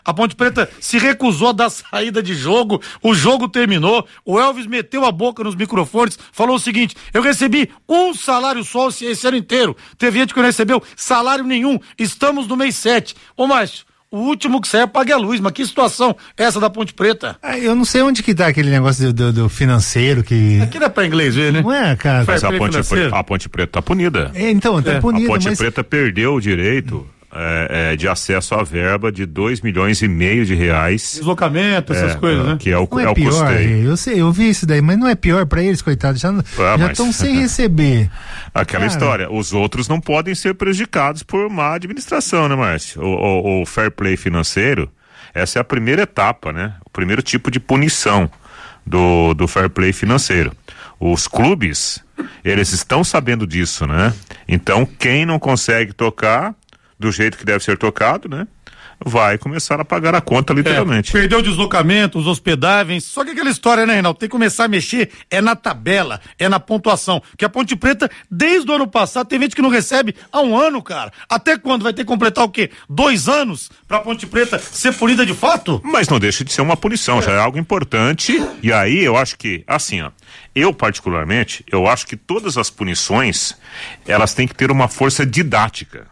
A Ponte Preta se recusou a dar saída de jogo, o jogo terminou, o Elvis meteu a boca nos microfones, falou o seguinte: eu recebi um salário só esse ano inteiro, teve gente que não recebeu salário nenhum, estamos no mês 7. Ô Márcio, o último que sai pague a luz, mas que situação é essa da Ponte Preta? Eu não sei onde que tá aquele negócio do financeiro que... Aqui não é pra inglês ver, né? Não é, cara. Mas a Ponte Preta tá punida. Então, tá punida. A Ponte Preta perdeu o direito de acesso à verba de R$2,5 milhões de reais. Deslocamento, essas coisas, né? Que é o pior, custeio. Eu sei, eu vi isso daí, mas não é pior pra eles, coitados, já estão sem receber. Aquela história, os outros não podem ser prejudicados por má administração, né, Márcio? O fair play financeiro, essa é a primeira etapa, né? O primeiro tipo de punição do fair play financeiro. Os clubes, eles estão sabendo disso, né? Então, quem não consegue tocar do jeito que deve ser tocado, né? Vai começar a pagar a conta, literalmente. Perdeu o deslocamento, os hospedagens, só que aquela história, né, Reinaldo? Tem que começar a mexer, na tabela, na pontuação, que a Ponte Preta, desde o ano passado, tem gente que não recebe há um ano, cara. Até quando? Vai ter que completar o quê? 2 anos pra Ponte Preta ser punida de fato? Mas não deixa de ser uma punição, já é algo importante, e aí eu acho que, assim, eu particularmente, eu acho que todas as punições, elas têm que ter uma força didática.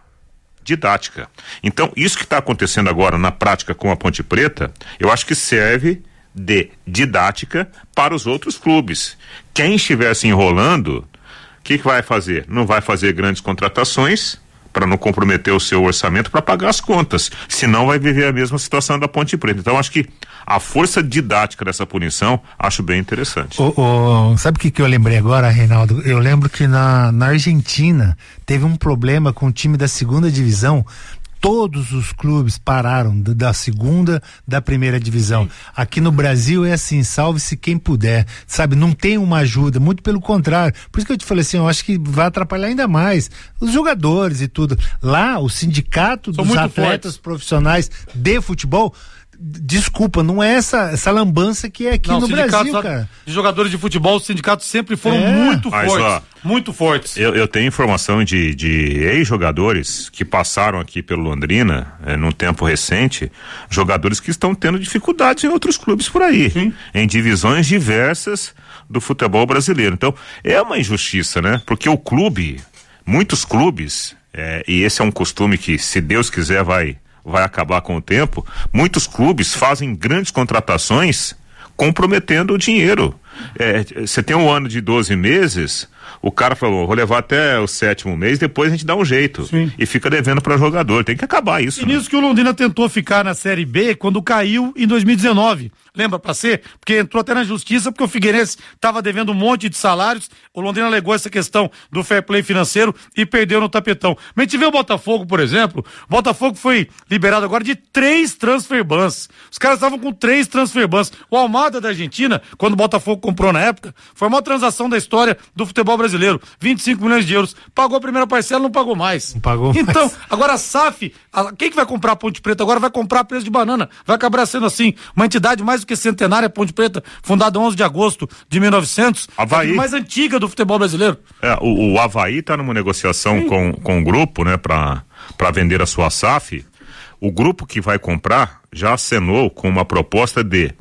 Então, isso que está acontecendo agora na prática com a Ponte Preta, eu acho que serve de didática para os outros clubes. Quem estiver se enrolando, o que vai fazer? Não vai fazer grandes contratações para não comprometer o seu orçamento para pagar as contas, senão vai viver a mesma situação da Ponte Preta. Então, acho que a força didática dessa punição, acho bem interessante. Sabe o que eu lembrei agora, Reinaldo? Eu lembro que na Argentina teve um problema com o time da 2ª divisão. Todos os clubes pararam da 2ª, da 1ª divisão. Sim. Aqui no Brasil é assim, salve-se quem puder, sabe? Não tem uma ajuda, muito pelo contrário. Por isso que eu te falei assim, eu acho que vai atrapalhar ainda mais os jogadores e tudo. Lá, o sindicato dos atletas profissionais de futebol, desculpa, não é essa lambança que é aqui no Brasil, cara. De jogadores de futebol, os sindicatos sempre foram muito fortes. Muito fortes. Eu tenho informação de ex-jogadores que passaram aqui pelo Londrina, num tempo recente, jogadores que estão tendo dificuldades em outros clubes por aí, em divisões diversas do futebol brasileiro. Então, é uma injustiça, né? Porque o clube, muitos clubes, e esse é um costume que, se Deus quiser, vai acabar com o tempo, muitos clubes fazem grandes contratações comprometendo o dinheiro. Você tem um ano de 12 meses, o cara falou, vou levar até o 7º mês, depois a gente dá um jeito. Sim. E fica devendo para jogador, tem que acabar isso. E nisso que o Londrina tentou ficar na Série B quando caiu em 2019. Lembra pra ser? Porque entrou até na justiça, porque o Figueirense estava devendo um monte de salários, o Londrina alegou essa questão do fair play financeiro e perdeu no tapetão. Mas a gente vê o Botafogo, por exemplo, o Botafogo foi liberado agora de 3 transfer bans. Os caras estavam com 3 transfer bans. O Almada da Argentina, quando o Botafogo comprou na época, foi a maior transação da história do futebol brasileiro, 25 milhões de euros. Pagou a primeira parcela, não pagou mais. Não pagou então, mais. Agora a SAF, quem que vai comprar a Ponte Preta agora vai comprar a preço de banana. Vai acabar sendo assim, uma entidade mais do que centenária, a Ponte Preta, fundada 11 de agosto de 1900, Avaí. A mais antiga do futebol brasileiro. O Avaí está numa negociação com o grupo, né, para vender a sua SAF. O grupo que vai comprar já acenou com uma proposta de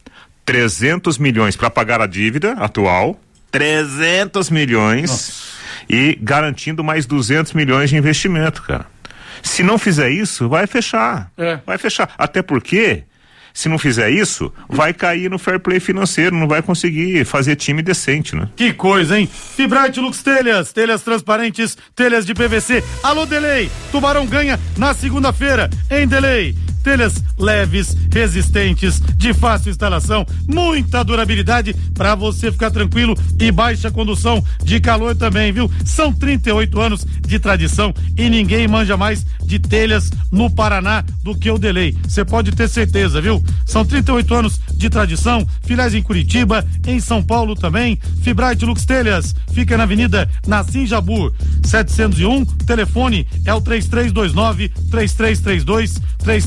300 milhões para pagar a dívida atual, 300 milhões. Nossa. E garantindo mais 200 milhões de investimento, cara. Se não fizer isso, vai fechar. Vai fechar. Até porque, se não fizer isso, vai cair no fair play financeiro, não vai conseguir fazer time decente, né? Que coisa, hein? Fibrate Lux Telhas, telhas transparentes, telhas de PVC. Alô, Delay, Tubarão ganha na segunda-feira, em Delay. Telhas leves, resistentes, de fácil instalação, muita durabilidade para você ficar tranquilo e baixa condução de calor também, viu? São 38 anos de tradição e ninguém manja mais de telhas no Paraná do que o Delay. Você pode ter certeza, viu? São 38 anos de tradição, filiais em Curitiba, em São Paulo também. Fibrate Lux Telhas, fica na Avenida Nassim Jabur, 701, telefone é o 3329-3332,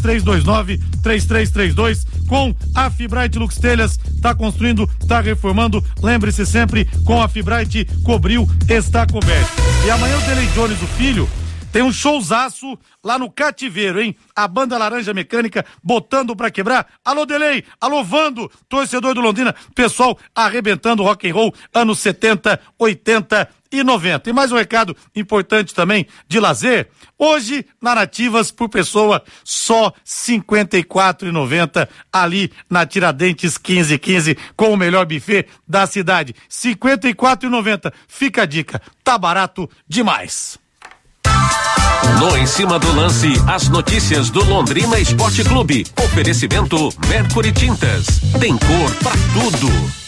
3332 com a Fibrate Lux Telhas, tá construindo, tá reformando, lembre-se sempre, com a Fibrate cobriu, está coberto. E amanhã o Delay Jones, o filho, tem um showzaço lá no Cativeiro, hein? A Banda Laranja Mecânica botando pra quebrar. Alô, Delay, alô, Vando, torcedor do Londrina, pessoal arrebentando rock and roll, anos 70, 80 e 90. E mais um recado importante também de lazer. Hoje, na Nativas, por pessoa, só R$ 54,90 ali na Tiradentes 1515, com o melhor buffet da cidade. R$ 54,90. Fica a dica, tá barato demais. No Em Cima do Lance, as notícias do Londrina Esporte Clube. Oferecimento Mercury Tintas. Tem cor pra tudo.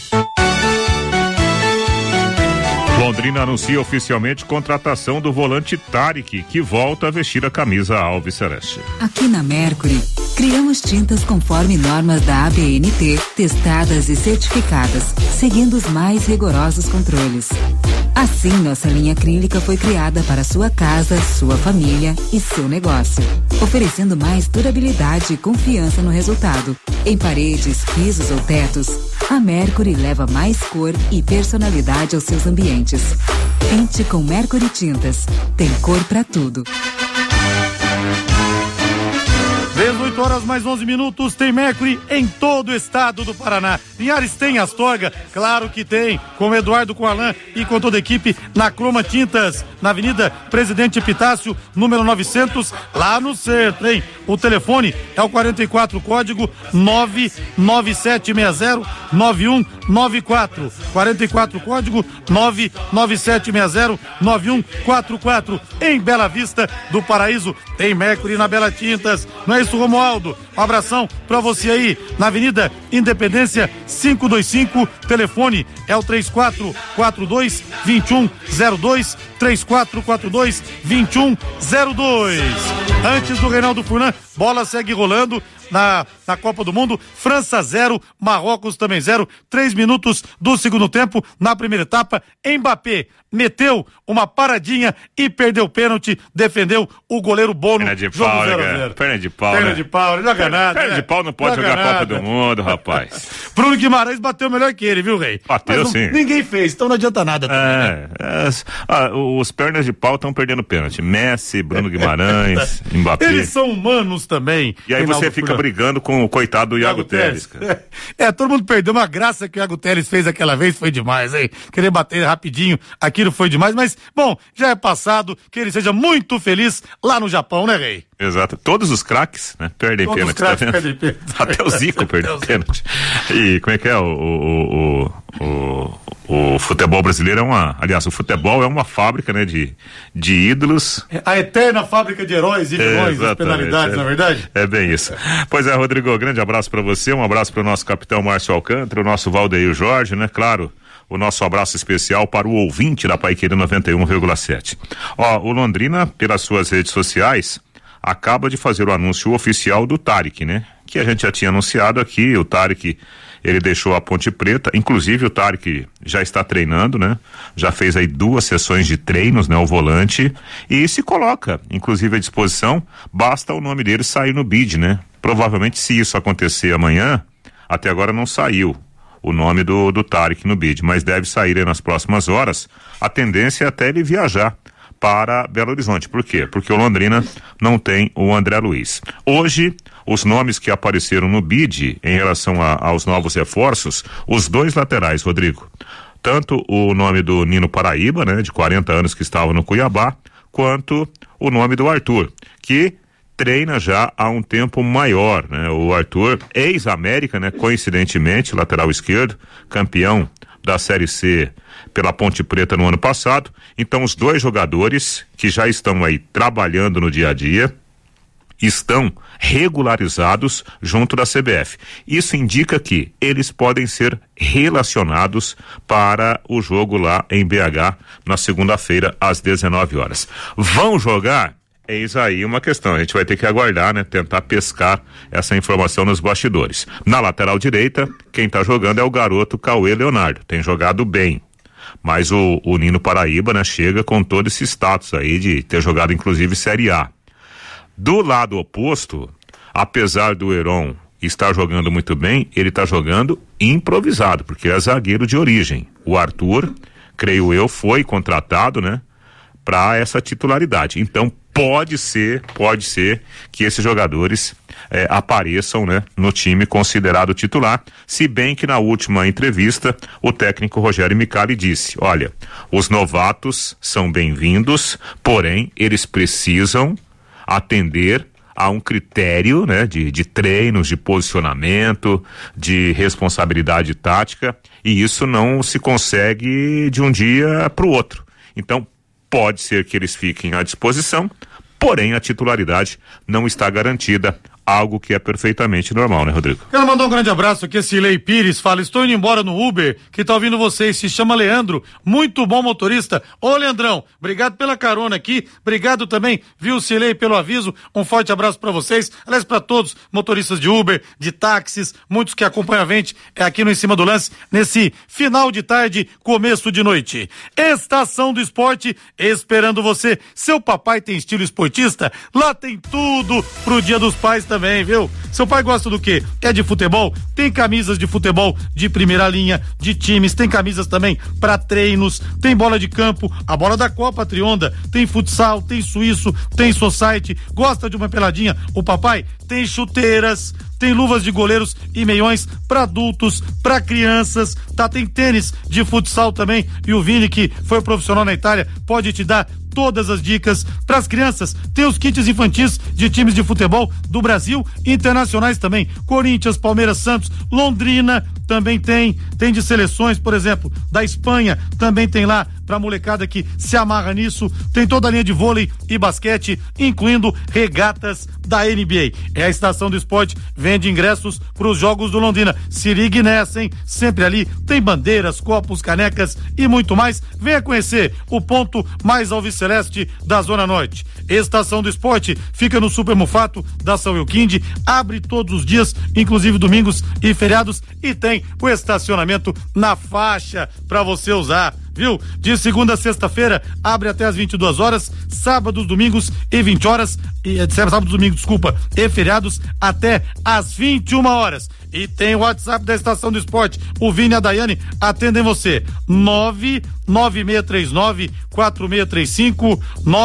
Londrina anuncia oficialmente contratação do volante Tarek, que volta a vestir a camisa alviceleste. Aqui na Mercury, criamos tintas conforme normas da ABNT, testadas e certificadas, seguindo os mais rigorosos controles. Assim, nossa linha acrílica foi criada para sua casa, sua família e seu negócio, oferecendo mais durabilidade e confiança no resultado. Em paredes, pisos ou tetos, a Mercury leva mais cor e personalidade aos seus ambientes. Pinte com Mercury Tintas. Tem cor pra tudo. 18 horas mais 11 minutos, tem Mercury em todo o estado do Paraná. Linhares tem Astorga? Claro que tem, com o Eduardo, com o Alain e com toda a equipe na Croma Tintas, na Avenida Presidente Epitácio, número 900, lá no centro, hein? O telefone é o 44, código 99760-9194. 44, código 99760-9144. Em Bela Vista do Paraíso, tem Mercury na Bela Tintas. Não é isso, Romualdo? Um abração pra você aí, na Avenida Independência 525, telefone é o 3442-2102, 3442-2102. Antes do Reinaldo Furlan, bola segue rolando na Copa do Mundo. França 0, Marrocos também 0. 3 minutos do segundo tempo. Na primeira etapa, Mbappé meteu uma paradinha e perdeu o pênalti, defendeu o goleiro Bono. Perna de pau, perna de pau, perna de pau, não joga nada. Perna de pau não pode jogar a Copa do Mundo, rapaz. Bruno Guimarães bateu melhor que ele, viu, Rei? Bateu, mas sim. Ninguém fez, então não adianta nada também, os pernas de pau estão perdendo pênalti. Messi, Bruno Guimarães, Mbappé. Eles são humanos também. E aí você fica brigando com o coitado do Iago Teles, cara. Todo mundo perdeu uma graça que o Iago Teles fez aquela vez, foi demais, hein? Querer bater rapidinho, aquilo foi demais, mas, bom, já é passado, que ele seja muito feliz lá no Japão, né, Rei? Exato. Todos os craques, né, perdem pênalti, tá vendo? Até o Zico perdeu pênalti. E como é que é? O futebol brasileiro aliás, o futebol é uma fábrica, né, de ídolos. A eterna fábrica de heróis e vilões, das penalidades, na verdade? É bem isso. Pois é, Rodrigo, grande abraço pra você, um abraço pro nosso capitão Márcio Alcântara, o nosso Valdeir Jorge, né, claro, o nosso abraço especial para o ouvinte da Paiqueira 91,7. O Londrina, pelas suas redes sociais, acaba de fazer o anúncio oficial do Tarek, né? Que a gente já tinha anunciado aqui, o Tarek, ele deixou a Ponte Preta, inclusive o Tarek já está treinando, né? Já fez aí 2 sessões de treinos, né? O volante, e se coloca, inclusive à disposição, basta o nome dele sair no bid, né? Provavelmente, se isso acontecer amanhã, até agora não saiu o nome do Tarek no bid, mas deve sair aí nas próximas horas. A tendência é até ele viajar para Belo Horizonte. Por quê? Porque o Londrina não tem o André Luiz. Hoje, os nomes que apareceram no bid em relação aos novos reforços, os 2 laterais, Rodrigo, tanto o nome do Nino Paraíba, né, de 40 anos, que estava no Cuiabá, quanto o nome do Arthur, que treina já há um tempo maior, né? O Arthur, ex-América, né? Coincidentemente, lateral esquerdo, campeão da Série C pela Ponte Preta no ano passado. Então, os 2 jogadores que já estão aí trabalhando no dia a dia estão regularizados junto da CBF. Isso indica que eles podem ser relacionados para o jogo lá em BH na segunda-feira às 19 horas. Vão jogar? Eis aí uma questão, a gente vai ter que aguardar, né? Tentar pescar essa informação nos bastidores. Na lateral direita, quem tá jogando é o garoto Cauê Leonardo, tem jogado bem. Mas o Nino Paraíba, né? Chega com todo esse status aí de ter jogado inclusive Série A. Do lado oposto, apesar do Heron estar jogando muito bem, ele tá jogando improvisado, porque é zagueiro de origem. O Arthur, creio eu, foi contratado, né? Para essa titularidade. Então, pode ser que esses jogadores apareçam, né, no time considerado titular, se bem que na última entrevista o técnico Rogério Micali disse: olha, os novatos são bem-vindos, porém eles precisam atender a um critério, né, de treinos, de posicionamento, de responsabilidade tática, e isso não se consegue de um dia para o outro. Então pode ser que eles fiquem à disposição, porém a titularidade não está garantida, algo que é perfeitamente normal, né, Rodrigo? Quero mandar um grande abraço aqui, Silei Pires, fala: estou indo embora no Uber, que tá ouvindo vocês, se chama Leandro, muito bom motorista. Ô Leandrão, obrigado pela carona aqui, obrigado também, viu, Silei, pelo aviso, um forte abraço pra vocês, aliás, pra todos, motoristas de Uber, de táxis, muitos que acompanham a gente aqui no Em Cima do Lance, nesse final de tarde, começo de noite. Estação do Esporte, esperando você. Seu papai tem estilo esportista? Lá tem tudo pro Dia dos Pais também, viu? Seu pai gosta do quê? É de futebol? Tem camisas de futebol de primeira linha, de times, tem camisas também para treinos, tem bola de campo, a bola da Copa Trionda, tem futsal, tem suíço, tem society. Gosta de uma peladinha? O papai tem chuteiras, tem luvas de goleiros e meiões para adultos, para crianças, tá? Tem tênis de futsal também, e o Vini, que foi profissional na Itália, pode te dar todas as dicas para as crianças. Tem os kits infantis de times de futebol do Brasil e internacionais também. Corinthians, Palmeiras, Santos, Londrina também tem de seleções, por exemplo, da Espanha, também tem lá pra molecada que se amarra nisso. Tem toda a linha de vôlei e basquete, incluindo regatas da NBA. É a Estação do Esporte, vende ingressos pros jogos do Londrina. Se ligue nessa, hein? Sempre ali tem bandeiras, copos, canecas e muito mais. Venha conhecer o ponto mais alviceleste da Zona Norte. Estação do Esporte fica no Super Mufato da São Euquinde, abre todos os dias, inclusive domingos e feriados, e tem o estacionamento na faixa para você usar, viu? De segunda a sexta-feira, abre até às 22 horas, sábados, domingos e 20 horas, sábados, domingos, desculpa, e feriados até às 21 horas. E tem o WhatsApp da Estação do Esporte, o Vini e a Daiane atendem você, 99639-4635,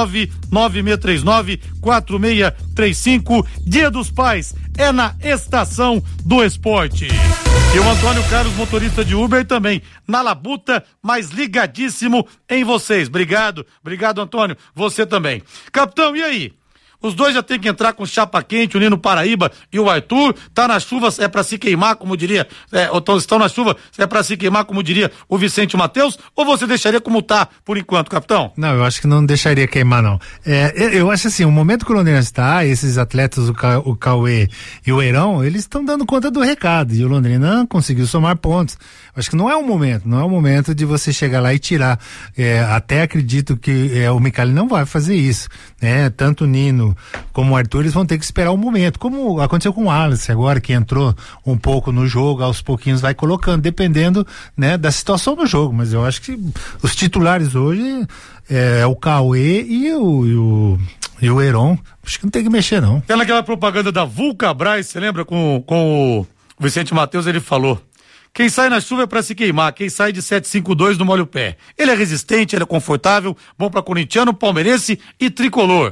99639-4635. Dia dos Pais é na Estação do Esporte. E o Antônio Carlos, motorista de Uber, também na labuta, mas ligadíssimo em vocês. Obrigado, Antônio, você também. Capitão, e aí? Os dois já tem que entrar com chapa quente, o Nino Paraíba e o Arthur. Tá na chuva, é pra se queimar, como diria, estão na chuva, é pra se queimar, como diria o Vicente Mateus, ou você deixaria como tá, por enquanto, capitão? Não, eu acho que não deixaria queimar, não. Eu acho assim, o momento que o Londrina está, esses atletas, o Cauê e o Eirão, eles estão dando conta do recado, e o Londrina conseguiu somar pontos. Acho que não é o momento de você chegar lá e tirar. Até acredito que o Micali não vai fazer isso, né? Tanto o Nino como o Arthur, eles vão ter que esperar um momento, como aconteceu com o Alice agora, que entrou um pouco no jogo, aos pouquinhos vai colocando, dependendo, né, da situação do jogo. Mas eu acho que os titulares hoje é o Cauê e o Heron. Acho que não tem que mexer, não. Tem naquela propaganda da Vulcabras, você lembra, com o Vicente Mateus, ele falou: quem sai na chuva é pra se queimar, quem sai de 752 não molha o pé. Ele é resistente, ele é confortável, bom pra corintiano, palmeirense e tricolor.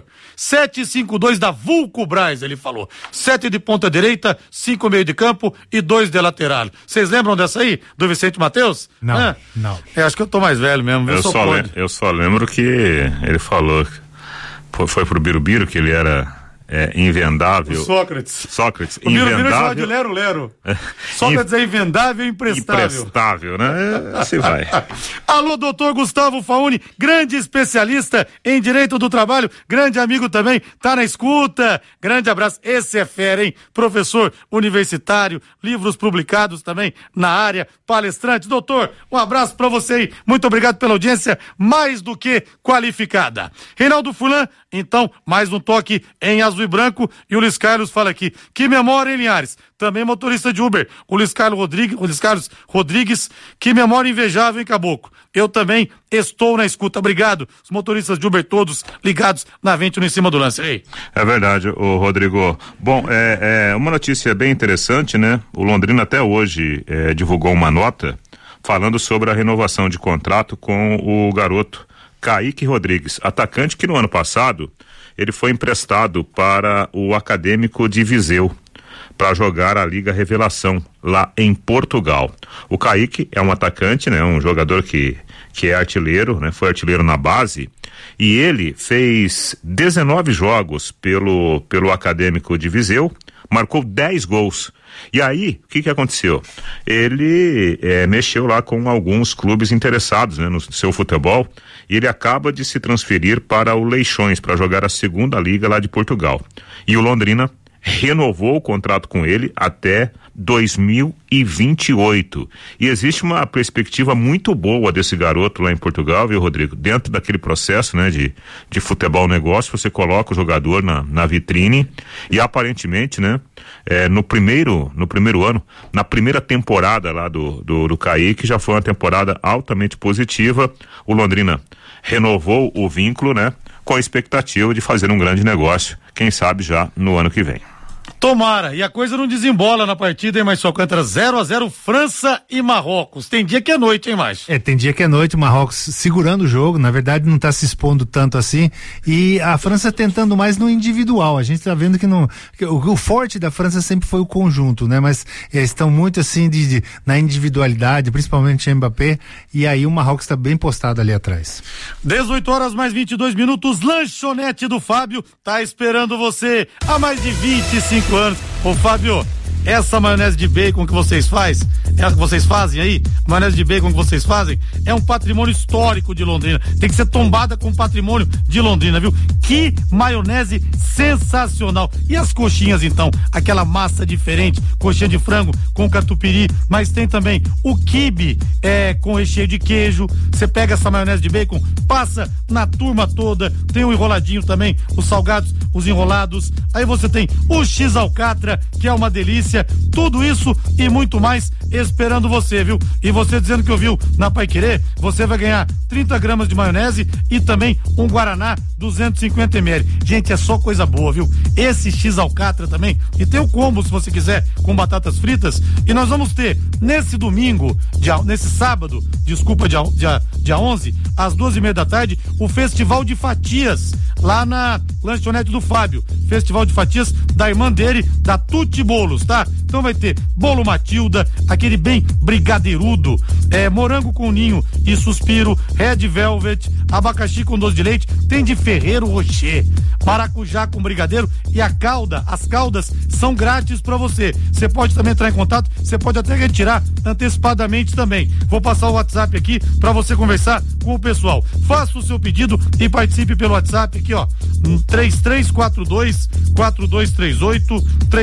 752 da Vulcabras, ele falou. 7 de ponta direita, 5 meio de campo e 2 de lateral. Vocês lembram dessa aí, do Vicente Mateus? Não, não. Acho que eu tô mais velho mesmo. Eu só lembro que ele falou, foi pro Birubiru, que ele era invendável. Sócrates. O Birubiru chama de lero-lero. Sócrates é invendável e imprestável. Né? Assim vai. Alô, doutor Gustavo Fauni, grande especialista em direito do trabalho, grande amigo também, tá na escuta. Grande abraço. Esse é fera, hein? Professor universitário, livros publicados também na área, palestrante. Doutor, um abraço pra você aí. Muito obrigado pela audiência, mais do que qualificada. Reinaldo Fulan, então, mais um toque em azul e branco, e o Luiz Carlos fala aqui, que memória, hein, Linhares? Também motorista de Uber, o Luiz Carlos Rodrigues, que memória invejável, hein, Caboclo? Eu também estou na escuta, obrigado, os motoristas de Uber todos ligados na 20 no Em Cima do Lance. Ei. É verdade, ô Rodrigo. Bom, uma notícia bem interessante, né? O Londrina até hoje divulgou uma nota falando sobre a renovação de contrato com o garoto Kaique Rodrigues, atacante que no ano passado ele foi emprestado para o Académico de Viseu para jogar a Liga Revelação lá em Portugal. O Kaique é um atacante, né? Um jogador que é artilheiro, né? Foi artilheiro na base, e ele fez 19 jogos pelo Académico de Viseu, marcou 10 gols. E aí, o que aconteceu? Ele mexeu lá com alguns clubes interessados, né, no seu futebol, e ele acaba de se transferir para o Leixões, para jogar a segunda liga lá de Portugal. E o Londrina renovou o contrato com ele até 2028. E existe uma perspectiva muito boa desse garoto lá em Portugal, viu, Rodrigo? Dentro daquele processo, né, de futebol negócio, você coloca o jogador na vitrine e aparentemente, né, no primeiro ano, na primeira temporada lá do Kaique, já foi uma temporada altamente positiva. O Londrina renovou o vínculo, né, com a expectativa de fazer um grande negócio, quem sabe já no ano que vem. Tomara, e a coisa não desembola na partida, hein, Márcio Alcântara? 0-0 França e Marrocos. Tem dia que é noite, hein, Márcio? Tem dia que é noite, o Marrocos segurando o jogo, na verdade não tá se expondo tanto assim, e a França tentando mais no individual. A gente tá vendo que o forte da França sempre foi o conjunto, né? Mas eles estão muito assim na individualidade, principalmente Mbappé, e aí o Marrocos tá bem postado ali atrás. 18 horas mais 22 minutos, Lanchonete do Fábio tá esperando você há mais de 25 anos. Ô Fábio, essa maionese de bacon que vocês fazem aí, maionese de bacon que vocês fazem, é um patrimônio histórico de Londrina, tem que ser tombada com patrimônio de Londrina, viu? Que maionese sensacional. E as coxinhas então, aquela massa diferente, coxinha de frango com catupiry, mas tem também o quibe com recheio de queijo. Você pega essa maionese de bacon, passa na turma toda, tem o enroladinho também, os salgados, os enrolados, aí você tem o X-alcatra, que é uma delícia. Tudo isso e muito mais esperando você, viu? E você dizendo que ouviu na Paiquerê, você vai ganhar 30 gramas de maionese e também um Guaraná 250 ml. Gente, é só coisa boa, viu? Esse X-alcatra também, e tem o combo se você quiser, com batatas fritas. E nós vamos ter nesse sábado, dia 11, às 2:30 da tarde, o Festival de Fatias, lá na Lanchonete do Fábio. Festival de Fatias da irmã dele, da Tuti Bolos, tá? Então vai ter bolo Matilda, aquele bem brigadeirudo, morango com ninho e suspiro, red velvet, abacaxi com doce de leite, tem de Ferrero Rocher, maracujá com brigadeiro, e as caldas são grátis pra você. Você pode também entrar em contato, você pode até retirar antecipadamente também. Vou passar o WhatsApp aqui pra você conversar com o pessoal. Faça o seu pedido e participe pelo WhatsApp aqui, ó, 3342-4238,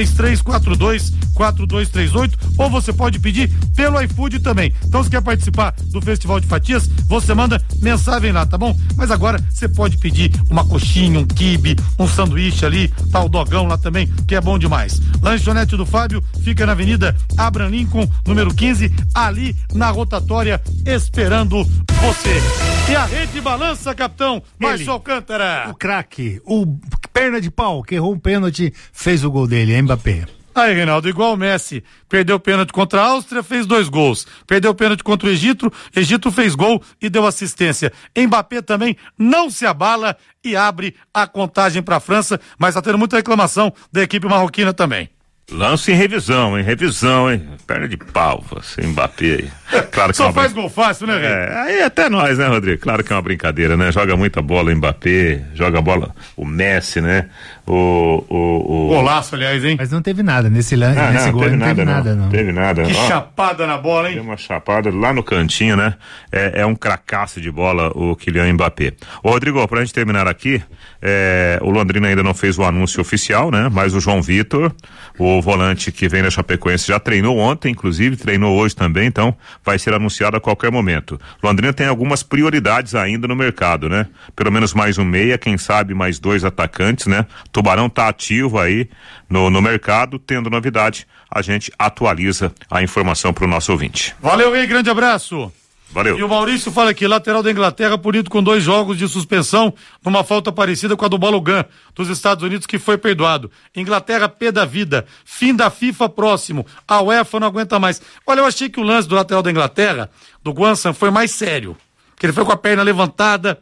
3342-4238, ou você pode pedir pelo iFood também. Então, se quer participar do Festival de Fatias, você manda mensagem lá, tá bom? Mas agora você pode pedir uma coxinha, um quibe, um sanduíche ali, tá o dogão lá também, que é bom demais. Lanchonete do Fábio fica na Avenida Abraham Lincoln, número 15, ali na rotatória, esperando você. E a rede balança, capitão Márcio Alcântara. O craque, o perna de pau, que errou um pênalti, fez o gol dele, Mbappé. Aí, Reinaldo, igual o Messi, perdeu o pênalti contra a Áustria, fez 2 gols. Perdeu o pênalti contra o Egito fez gol e deu assistência. Mbappé também não se abala e abre a contagem para a França, mas tá tendo muita reclamação da equipe marroquina também. Lance em revisão, hein? Perna de pau, você, Mbappé. Claro que só faz gol fácil, né, Rei? Aí até nós, né, Rodrigo? Claro que é uma brincadeira, né? Joga muita bola o Mbappé, joga bola o Messi, né? Golaço, aliás, hein? Mas não teve nada nesse gol, não teve nada. Que chapada na bola, hein? Tem uma chapada lá no cantinho, né? É um cracaço de bola o Kylian Mbappé. Ô, Rodrigo, pra gente terminar aqui, o Londrina ainda não fez o anúncio oficial, né? Mas o João Vitor, o volante que vem da Chapecoense, já treinou ontem, inclusive, treinou hoje também, então vai ser anunciado a qualquer momento. Londrina tem algumas prioridades ainda no mercado, né? Pelo menos mais um meia, quem sabe mais 2 atacantes, né? Tubarão tá ativo aí no mercado, tendo novidade, a gente atualiza a informação pro nosso ouvinte. Valeu, Rei, grande abraço. Valeu. E o Maurício fala aqui, lateral da Inglaterra punido com 2 jogos de suspensão numa falta parecida com a do Balogun dos Estados Unidos, que foi perdoado. Inglaterra, pé da vida, fim da FIFA próximo, a UEFA não aguenta mais. Olha, eu achei que o lance do lateral da Inglaterra, do Guansan, foi mais sério, que ele foi com a perna levantada,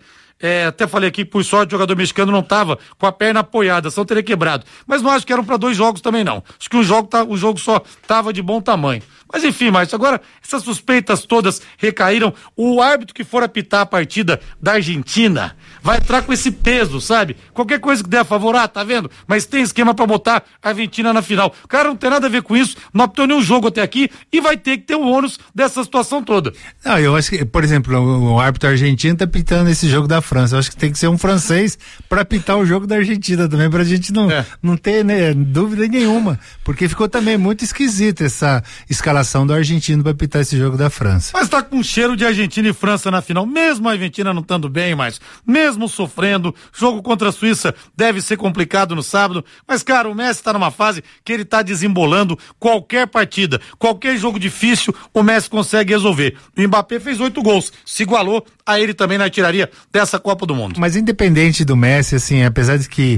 até falei aqui, por sorte, o jogador mexicano não estava com a perna apoiada, senão teria quebrado. Mas não acho que eram para 2 jogos também, não. Acho que o jogo só estava de bom tamanho. Mas enfim, Márcio, agora essas suspeitas todas recaíram. O árbitro que for apitar a partida da Argentina vai entrar com esse peso, sabe? Qualquer coisa que der a favor, tá vendo? Mas tem esquema pra botar a Argentina na final. O cara não tem nada a ver com isso, não apitou nenhum jogo até aqui e vai ter que ter o ônus dessa situação toda. Não, eu acho que, por exemplo, o árbitro argentino tá apitando esse jogo da França. Eu acho que tem que ser um francês pra apitar o jogo da Argentina também, pra gente não ter, né, dúvida nenhuma. Porque ficou também muito esquisita essa escalação do argentino pra apitar esse jogo da França. Mas tá com cheiro de Argentina e França na final, mesmo a Argentina não estando bem, mas mesmo sofrendo, jogo contra a Suíça deve ser complicado no sábado, mas cara, o Messi tá numa fase que ele tá desembolando qualquer partida, qualquer jogo difícil, o Messi consegue resolver. O Mbappé fez 8 gols, se igualou a ele também na artilharia dessa Copa do Mundo. Mas independente do Messi, assim, apesar de que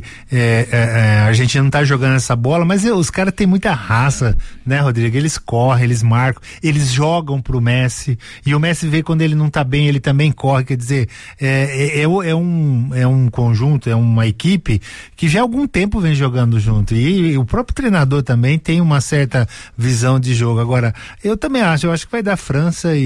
a Argentina não tá jogando essa bola, mas os caras têm muita raça, né, Rodrigo? Eles correm, eles marcam, eles jogam pro Messi, e o Messi vê quando ele não tá bem, ele também corre, quer dizer, é um conjunto, é uma equipe que já há algum tempo vem jogando junto, e o próprio treinador também tem uma certa visão de jogo. Agora, eu acho que vai dar França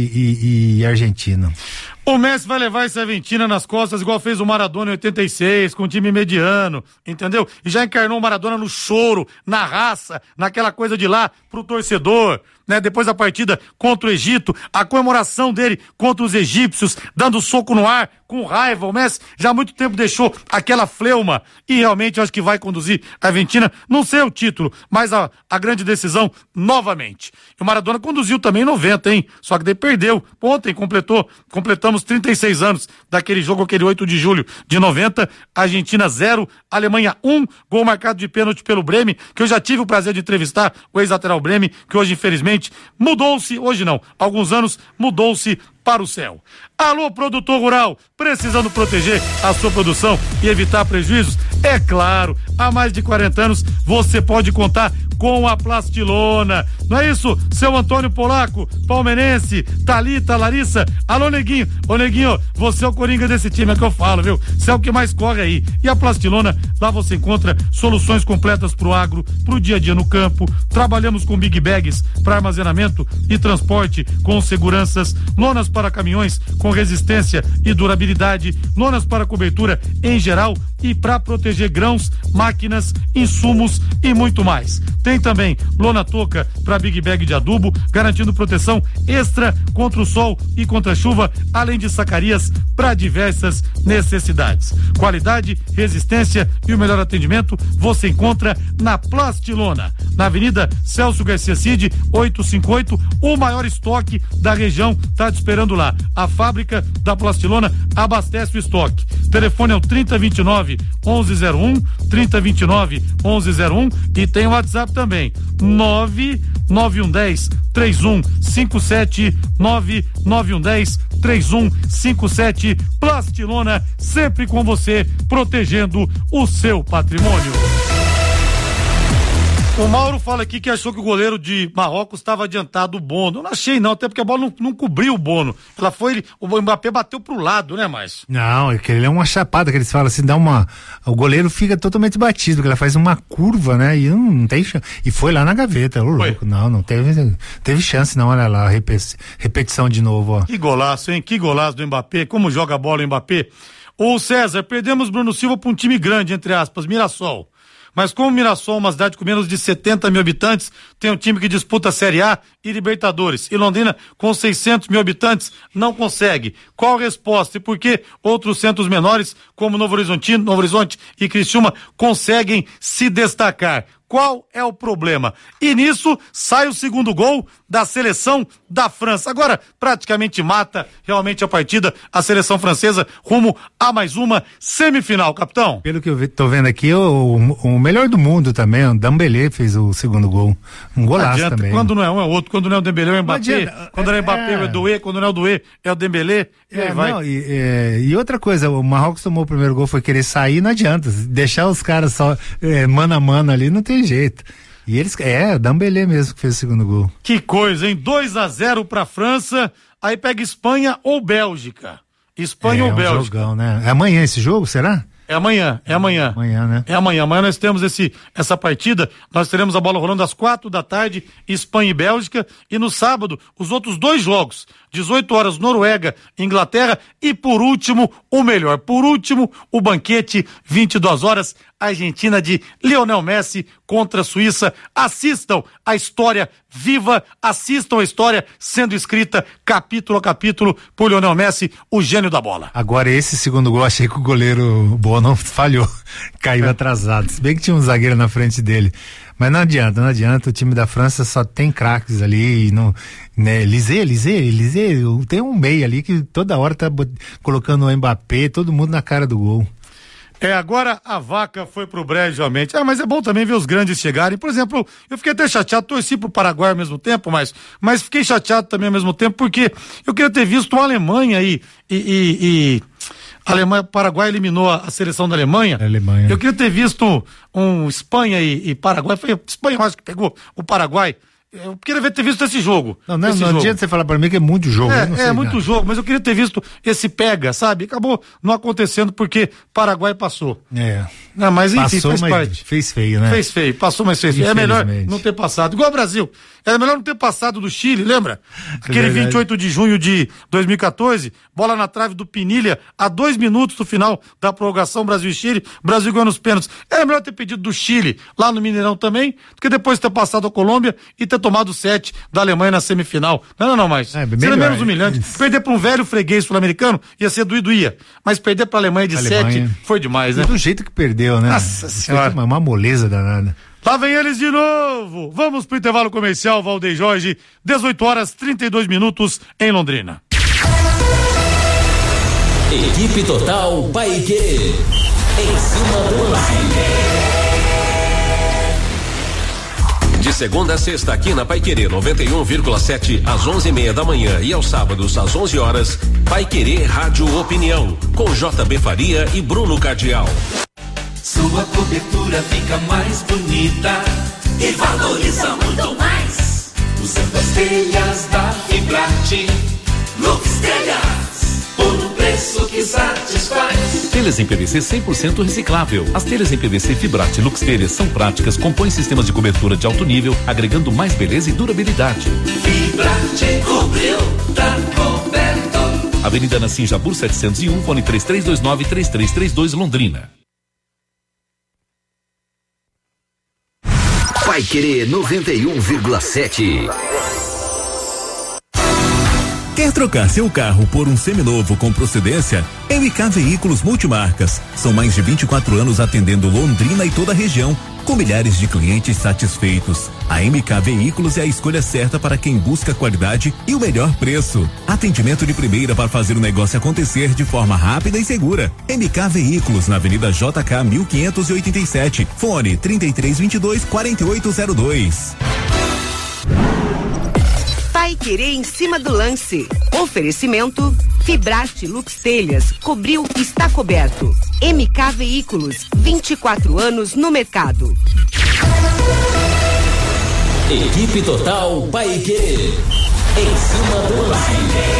e Argentina. O Messi vai levar essa Argentina nas costas, igual fez o Maradona em 86, com um time mediano, entendeu? E já encarnou o Maradona no choro, na raça, naquela coisa de lá pro torcedor, né? Depois da partida contra o Egito, a comemoração dele contra os egípcios, dando soco no ar, com raiva. O Messi já há muito tempo deixou aquela fleuma e realmente eu acho que vai conduzir a Argentina, não sei o título, mas a grande decisão novamente. E o Maradona conduziu também em 90, hein? Só que daí perdeu. Ontem completamos 36 anos daquele jogo, aquele 8 de julho de 90, Argentina 0, Alemanha 1, gol marcado de pênalti pelo Breme, que eu já tive o prazer de entrevistar o ex-lateral Breme, que hoje infelizmente mudou-se, hoje não, há alguns anos mudou-se para o céu. Alô, produtor rural, precisando proteger a sua produção e evitar prejuízos? É claro, há mais de 40 anos você pode contar com a Plastilona. Não é isso, seu Antônio Polaco, palmeirense, Thalita, Larissa? Alô, Neguinho. Ô, Neguinho, você é o coringa desse time, é que eu falo, viu? Você é o que mais corre aí. E a Plastilona, lá você encontra soluções completas pro agro, pro dia a dia no campo. Trabalhamos com big bags para armazenamento e transporte com seguranças, lonas para caminhões com resistência e durabilidade, lonas para cobertura em geral e para proteger grãos, máquinas, insumos e muito mais. Tem também lona touca para big bag de adubo, garantindo proteção extra contra o sol e contra a chuva, além de sacarias para diversas necessidades. Qualidade, resistência e o melhor atendimento você encontra na Plastilona, na Avenida Celso Garcia Cid, 858, o maior estoque da região tá te esperando lá. A fábrica da Plastilona abastece o estoque. O telefone é o 3029 1101, 3029 1101 e tem o WhatsApp também, 99110 3157, 99110 3157. Plastilona, sempre com você, protegendo o seu patrimônio. O Mauro fala aqui que achou que o goleiro de Marrocos estava adiantado o Bono. Eu não achei não, até porque a bola não cobriu o Bono. O Mbappé bateu pro lado, né, Márcio? Não, ele é uma chapada que eles falam assim, o goleiro fica totalmente batido, porque ela faz uma curva, né, e não tem chance. E foi lá na gaveta, louco. Não teve chance não, olha lá, repetição de novo, ó. Que golaço, hein? Que golaço do Mbappé, como joga a bola o Mbappé. Ô César, perdemos Bruno Silva pra um time grande, entre aspas, Mirassol. Mas como Mirassol é uma cidade com menos de 70 mil habitantes, tem um time que disputa a Série A e Libertadores. E Londrina, com 600 mil habitantes, não consegue. Qual a resposta? E por que outros centros menores, como Novo Horizonte e Criciúma, conseguem se destacar? Qual é o problema? E nisso sai o segundo gol da seleção da França. Agora praticamente mata realmente a partida, a seleção francesa rumo a mais uma semifinal, capitão. Pelo que eu tô vendo aqui, o melhor do mundo também, o Dembélé fez o segundo gol. Um golaço também. Quando não é um é outro, quando não é o Dembélé é o Mbappé, quando não é o Mbappé é o Doué, quando não é o Doué é o Dembélé. E outra coisa, o Marrocos tomou o primeiro gol, foi querer sair, não adianta, deixar os caras só mano a mano ali, não tem jeito. E eles, o Dembélé mesmo que fez o segundo gol. Que coisa, hein? 2-0 pra França, aí pega Espanha ou Bélgica. Espanha ou Bélgica. Jogão, né? É amanhã esse jogo, será? É amanhã. Amanhã, né? É amanhã. Amanhã nós temos essa partida. Nós teremos a bola rolando às 4h, Espanha e Bélgica. E no sábado, os outros 2 jogos. 18 horas, Noruega, Inglaterra. E por último, o melhor. Por último, o banquete, 22 horas, Argentina de Lionel Messi contra a Suíça. Assistam a história viva, assistam a história sendo escrita capítulo a capítulo por Lionel Messi, o gênio da bola. Agora esse segundo gol, achei que o goleiro Bono falhou, caiu atrasado, se bem que tinha um zagueiro na frente dele, mas não adianta, o time da França só tem craques ali, e não, né, Lisée, tem um meio ali que toda hora tá colocando o Mbappé, todo mundo na cara do gol. Agora a vaca foi pro brejo realmente. Mas é bom também ver os grandes chegarem. Por exemplo, eu fiquei até chateado, torci pro Paraguai ao mesmo tempo, mas fiquei chateado também ao mesmo tempo, porque eu queria ter visto uma Alemanha e Alemanha, Paraguai eliminou a seleção da Alemanha. Eu queria ter visto um Espanha e Paraguai. Foi Espanha, eu acho que pegou o Paraguai. Eu queria ter visto esse jogo. Não adianta você falar pra mim que é muito jogo. Muito jogo, mas eu queria ter visto esse pega, sabe? Acabou não acontecendo porque Paraguai passou. Não, mas enfim, passou, faz parte. Fez feio, né? Fez feio, passou, mas fez feio. É melhor não ter passado. Igual o Brasil. Era melhor não ter passado do Chile, lembra? Aquele 28 de junho de 2014, bola na trave do Pinilha, a 2 minutos do final da prorrogação Brasil e Chile, Brasil ganhou nos pênaltis. Era melhor ter pedido do Chile, lá no Mineirão também, do que depois ter passado a Colômbia e ter tomado 7 da Alemanha na semifinal. Não, mas seria menos humilhante. Perder pra um velho freguês sul-americano ia ser doía. Mas perder pra Alemanha de 7 foi demais, né? Do jeito que perdeu, né? Nossa Senhora. Uma moleza danada. Lá vem eles de novo. Vamos pro intervalo comercial, Valdeir Jorge. 18h32 em Londrina. Equipe Total Paiquerê. Em cima do lance. De segunda a sexta aqui na Paiquerê 91,7 às 11h30 da manhã e aos sábados às 11 horas. Paiquerê Rádio Opinião com JB Faria e Bruno Cardial. Sua cobertura fica mais bonita e valoriza muito mais. Usando as telhas da Fibrate, Lux Telhas, por um preço que satisfaz. Telhas em PVC 100% reciclável. As telhas em PVC Fibrate Lux Telhas são práticas, compõem sistemas de cobertura de alto nível, agregando mais beleza e durabilidade. Fibrate cobriu, tá coberto. Avenida Nassim Jabur 701, fone 3329-3332 Londrina. Paiquerê 91,7. Quer trocar seu carro por um seminovo com procedência? MK Veículos Multimarcas. São mais de 24 anos atendendo Londrina e toda a região, com milhares de clientes satisfeitos. A MK Veículos é a escolha certa para quem busca qualidade e o melhor preço. Atendimento de primeira para fazer o negócio acontecer de forma rápida e segura. MK Veículos, na Avenida JK 1587. Fone 3322-4802. Paiquerê em cima do lance. Oferecimento Fibrate Lux Telhas, cobriu, está coberto. MK Veículos, 24 anos no mercado. Equipe Total Paiquerê. Em cima do lance.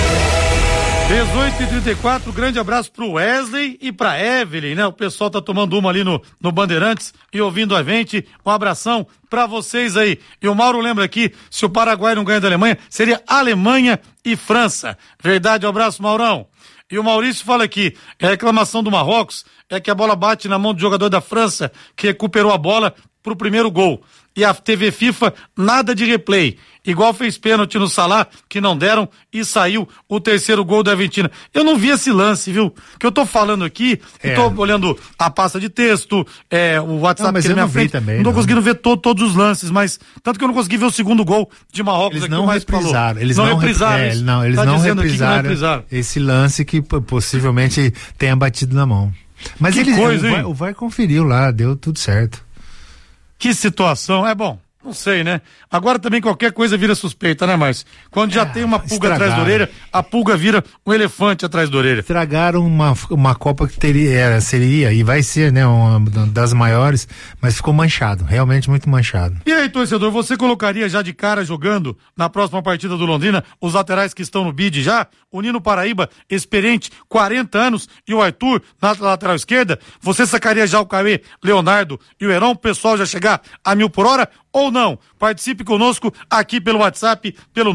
18h34, grande abraço pro Wesley e pra Evelyn, né? O pessoal tá tomando uma ali no Bandeirantes e ouvindo a gente. Um abração pra vocês aí. E o Mauro lembra aqui, se o Paraguai não ganha da Alemanha, seria Alemanha e França. Verdade, um abraço, Maurão. E o Maurício fala aqui, a reclamação do Marrocos é que a bola bate na mão do jogador da França, que recuperou a bola pro primeiro gol. E a TV FIFA, nada de replay. Igual fez pênalti no Salah, que não deram, e saiu o terceiro gol da Argentina. Eu não vi esse lance, viu? Que eu tô falando aqui, tô olhando a pasta de texto, o WhatsApp aqui na minha frente. Também, não tô conseguindo ver todos os lances, mas tanto que eu não consegui ver o segundo gol de Marrocos. Eles não reprisaram. Eles não reprisaram esse lance que possivelmente tenha batido na mão. Mas o VAR conferiu lá, deu tudo certo. Que situação, é bom. Não sei, né? Agora também qualquer coisa vira suspeita, né, Márcio? Quando já tem uma pulga atrás da orelha, a pulga vira um elefante atrás da orelha. Estragaram uma Copa que seria e vai ser, né, uma das maiores, mas ficou manchado, realmente muito manchado. E aí, torcedor, você colocaria já de cara jogando na próxima partida do Londrina os laterais que estão no bid já? O Nino Paraíba, experiente, 40 anos, e o Arthur na lateral esquerda? Você sacaria já o Cauê, Leonardo e o Heron, o pessoal já chegar a 1000 por hora? Ou não? Participe conosco aqui pelo WhatsApp, pelo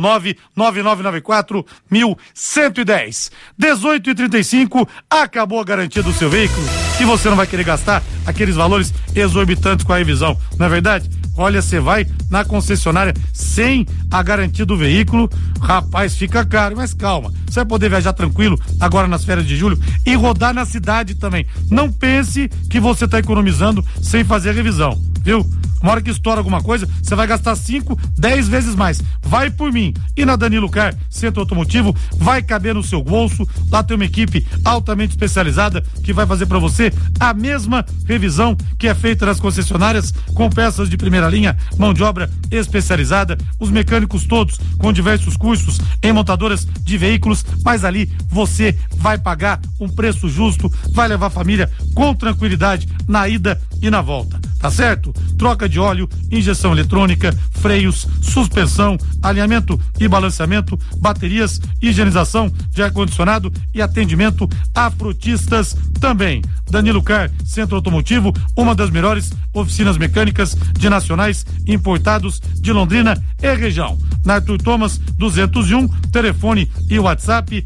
99994-1110. 18h35, acabou a garantia do seu veículo e você não vai querer gastar aqueles valores exorbitantes com a revisão, não é verdade? Olha, você vai na concessionária sem a garantia do veículo, rapaz, fica caro, mas calma, você vai poder viajar tranquilo agora nas férias de julho e rodar na cidade também. Não pense que você está economizando sem fazer a revisão, viu? Uma hora que estoura alguma coisa, você vai gastar 5, 10 vezes mais. Vai por mim. E na Danilo Car, Centro Automotivo, vai caber no seu bolso. Lá tem uma equipe altamente especializada que vai fazer para você a mesma revisão que é feita nas concessionárias, com peças de primeira linha, mão de obra especializada, os mecânicos todos com diversos cursos em montadoras de veículos, mas ali você vai pagar um preço justo, vai levar a família com tranquilidade na ida e na volta, tá certo? Troca de óleo, injeção eletrônica, freios, suspensão, alinhamento e balanceamento, baterias, higienização de ar-condicionado e atendimento a frotistas também. Danilo Car, Centro Automotivo, uma das melhores oficinas mecânicas de nacionais importados de Londrina e região. Na Arthur Thomas 201, telefone e WhatsApp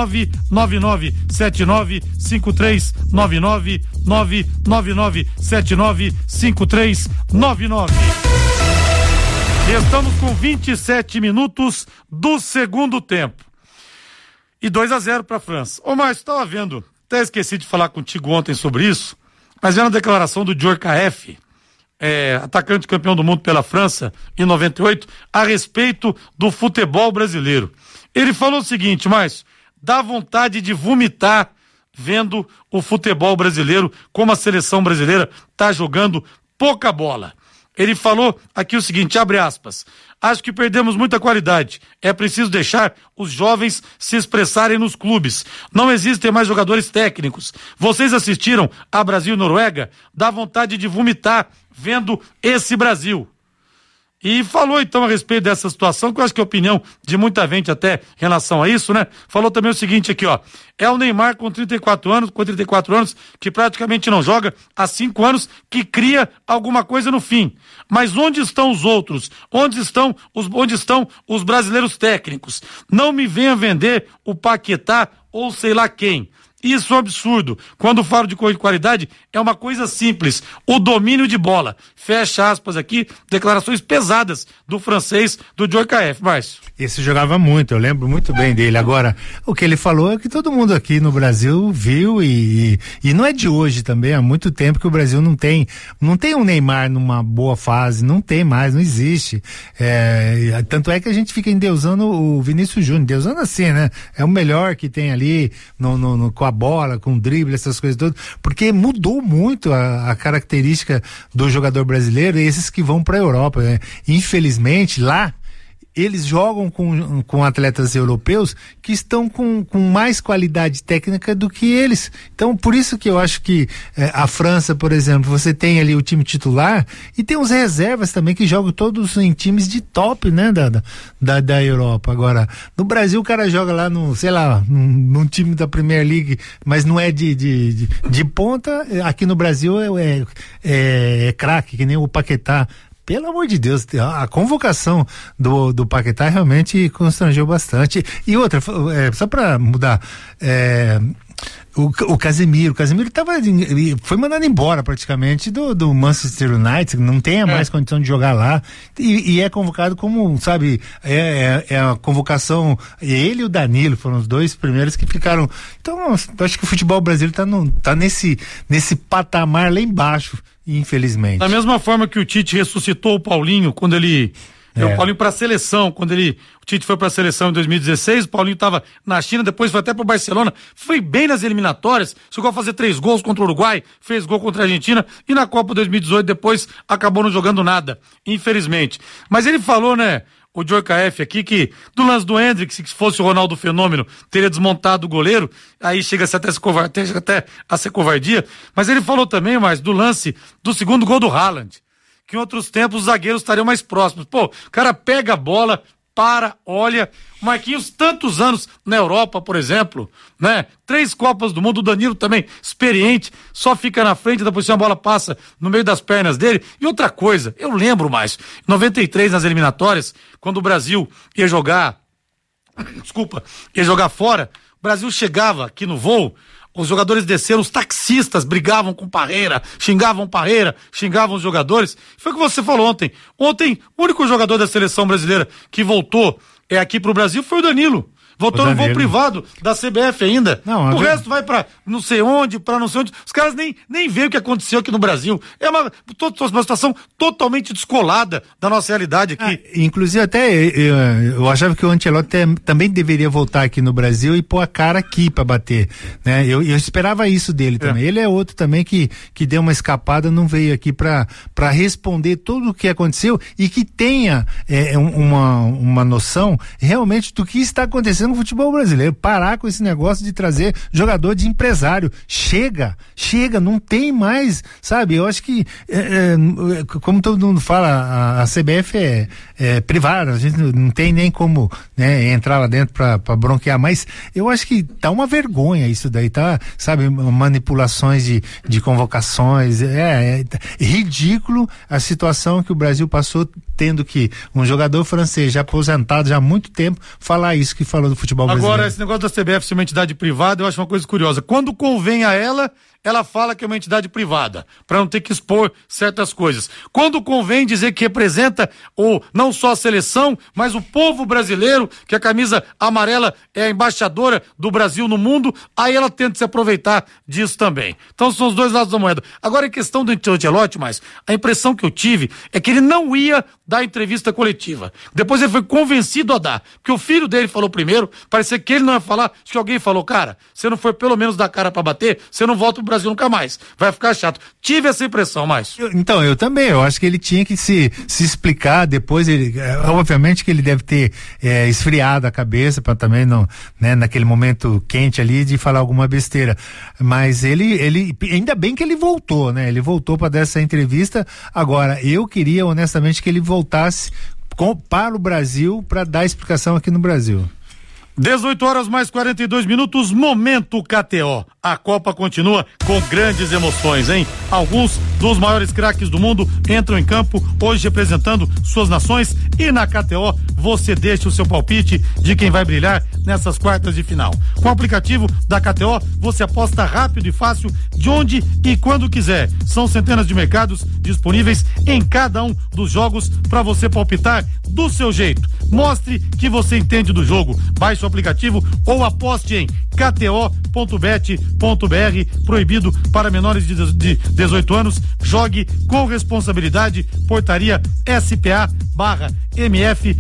999795399, 999795399. Estamos com 27 minutos do segundo tempo. E 2-0 para a França. Ô, Márcio, estava vendo, até esqueci de falar contigo ontem sobre isso, mas vendo a declaração do Djorkaeff, atacante campeão do mundo pela França em 98, a respeito do futebol brasileiro. Ele falou o seguinte, Márcio, dá vontade de vomitar vendo o futebol brasileiro, como a seleção brasileira tá jogando pouca bola. Ele falou aqui o seguinte, abre aspas, acho que perdemos muita qualidade, é preciso deixar os jovens se expressarem nos clubes, não existem mais jogadores técnicos, vocês assistiram a Brasil e Noruega? Dá vontade de vomitar vendo esse Brasil. E falou então a respeito dessa situação, que eu acho que é a opinião de muita gente até em relação a isso, né? Falou também o seguinte aqui, ó, é o Neymar com 34 anos, que praticamente não joga há 5 anos, que cria alguma coisa no fim. Mas onde estão os outros? Onde estão os brasileiros técnicos? Não me venha vender o Paquetá ou sei lá quem. Isso é um absurdo. Quando falo de qualidade, é uma coisa simples. O domínio de bola. Fecha aspas aqui, declarações pesadas do francês, do Djorkaeff, Márcio. Esse jogava muito, eu lembro muito bem dele. Agora, o que ele falou é que todo mundo aqui no Brasil viu e não é de hoje também, há muito tempo que o Brasil não tem um Neymar numa boa fase, não tem mais, não existe. Tanto é que a gente fica endeusando o Vinícius Júnior, endeusando assim, né? É o melhor que tem ali com a bola, com o drible, essas coisas todas, porque mudou muito a característica do jogador brasileiro, esses que vão para a Europa, né? Infelizmente, lá eles jogam com atletas europeus que estão com mais qualidade técnica do que eles. Então, por isso que eu acho que a França, por exemplo, você tem ali o time titular e tem os reservas também que jogam todos em times de top, né, da Europa. Agora, no Brasil o cara joga lá num time da Premier League, mas não é de ponta. Aqui no Brasil é craque, que nem o Paquetá. Pelo amor de Deus, a convocação do Paquetá realmente constrangeu bastante. E outra, só pra mudar, o Casemiro foi mandado embora praticamente do Manchester United, não tem mais condição de jogar lá, e é convocado como, sabe, é a convocação, ele e o Danilo foram os dois primeiros que ficaram. Então, eu acho que o futebol brasileiro tá nesse patamar lá embaixo, infelizmente. Da mesma forma que o Tite ressuscitou o Paulinho quando ele O Paulinho pra seleção, quando o Tite foi pra seleção em 2016, o Paulinho tava na China, depois foi até pro Barcelona, foi bem nas eliminatórias, chegou a fazer 3 gols contra o Uruguai, fez gol contra a Argentina, e na Copa 2018 depois acabou não jogando nada, infelizmente. Mas ele falou, né, o Joe KF aqui, que do lance do Hendrick, se fosse o Ronaldo Fenômeno, teria desmontado o goleiro, aí chega até a ser covardia, mas ele falou também, mas do lance do segundo gol do Haaland, que em outros tempos os zagueiros estariam mais próximos. Pô, o cara pega a bola, olha, o Marquinhos tantos anos na Europa, por exemplo, né? 3 Copas do Mundo, o Danilo também, experiente, só fica na frente, depois a bola passa no meio das pernas dele. E outra coisa, eu lembro mais, em 93 nas eliminatórias, quando o Brasil ia jogar fora, o Brasil chegava aqui no voo, os jogadores desceram, os taxistas brigavam com Parreira, xingavam os jogadores. Foi o que você falou ontem. Ontem, o único jogador da seleção brasileira que voltou aqui pro Brasil foi o Danilo. Voltou no voo privado da CBF ainda. O resto vai pra não sei onde. Os caras nem veem o que aconteceu aqui no Brasil. É uma situação totalmente descolada da nossa realidade aqui. Inclusive até eu achava que o Ancelotti também deveria voltar aqui no Brasil e pôr a cara aqui pra bater, né? Eu esperava isso dele também. Ele é outro também que deu uma escapada, não veio aqui pra responder tudo o que aconteceu e que tenha uma noção realmente do que está acontecendo no futebol brasileiro, parar com esse negócio de trazer jogador de empresário. Chega, não tem mais, sabe? Eu acho que como todo mundo fala, a CBF é privada, a gente não tem nem como, né, entrar lá dentro pra bronquear, mas eu acho que tá uma vergonha isso daí, tá? Sabe, manipulações de convocações, é ridículo a situação que o Brasil passou, tendo que um jogador francês já aposentado já há muito tempo falar isso que falou do futebol brasileiro. Agora, esse negócio da CBF ser uma entidade privada, eu acho uma coisa curiosa. Quando convém a ela fala que é uma entidade privada, para não ter que expor certas coisas. Quando convém dizer que representa não só a seleção, mas o povo brasileiro, que a camisa amarela é a embaixadora do Brasil no mundo, aí ela tenta se aproveitar disso também. Então são os dois lados da moeda. Agora, em questão do Ancelotti, mas a impressão que eu tive é que ele não ia dar entrevista coletiva. Depois ele foi convencido a dar, porque o filho dele falou primeiro, parecia que ele não ia falar, acho que alguém falou, cara, você não foi pelo menos dar cara pra bater, você não volta pro Brasil nunca mais, vai ficar chato. Tive essa impressão, Márcio. Então, eu também, eu acho que ele tinha que se explicar, depois obviamente que ele deve ter esfriado a cabeça para também não, né, naquele momento quente ali de falar alguma besteira, mas ele ainda bem que ele voltou, né, ele voltou para dar essa entrevista. Agora, eu queria honestamente que ele voltasse para o Brasil para dar explicação aqui no Brasil. 18 mais 42 minutos, momento KTO. A Copa continua com grandes emoções, hein? Alguns dos maiores craques do mundo entram em campo hoje representando suas nações e na KTO você deixa o seu palpite de quem vai brilhar nessas quartas de final. Com o aplicativo da KTO você aposta rápido e fácil de onde e quando quiser. São centenas de mercados disponíveis em cada um dos jogos para você palpitar do seu jeito. Mostre que você entende do jogo. Baixe o aplicativo ou aposte em kto.bet.br. Proibido para menores de 18 anos. Jogue com responsabilidade. Portaria SPA/MF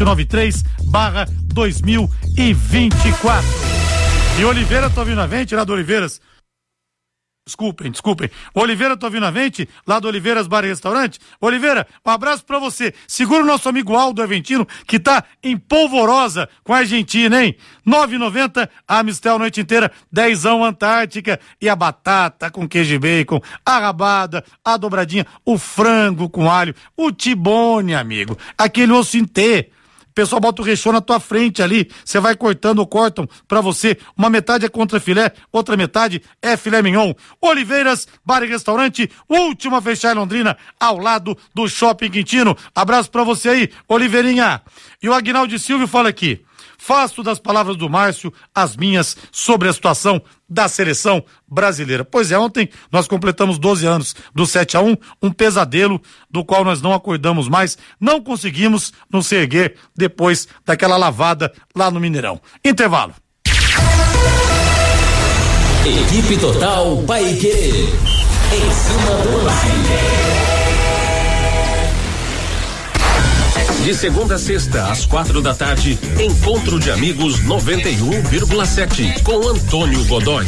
293/2024. E Oliveira, tô ouvindo a gente, lá do Oliveiras. Desculpem. Oliveira, tô ouvindo a gente, lá do Oliveiras Bar e Restaurante. Oliveira, um abraço pra você. Segura o nosso amigo Aldo Aventino, que tá em polvorosa com a Argentina, hein? 9,90 a Amistel a noite inteira, 10ão Antártica e a batata com queijo e bacon, a rabada, a dobradinha, o frango com alho, o tibone, amigo, aquele osso inteiro. O pessoal bota o recheio na tua frente ali, você vai cortando ou cortam pra você, uma metade é contra filé, outra metade é filé mignon. Oliveiras, Bar e Restaurante, último a fechar em Londrina, ao lado do Shopping Quintino. Abraço pra você aí, Oliveirinha. E o Aguinaldo Silvio fala aqui, faço das palavras do Márcio as minhas sobre a situação da seleção brasileira. Pois é, ontem nós completamos 12 anos do 7-1, um pesadelo do qual nós não acordamos mais, não conseguimos nos erguer depois daquela lavada lá no Mineirão. Intervalo. Equipe Total Paiquerê, em cima do lance. De segunda a sexta, às 4h, Encontro de Amigos 91,7 com Antônio Godoy.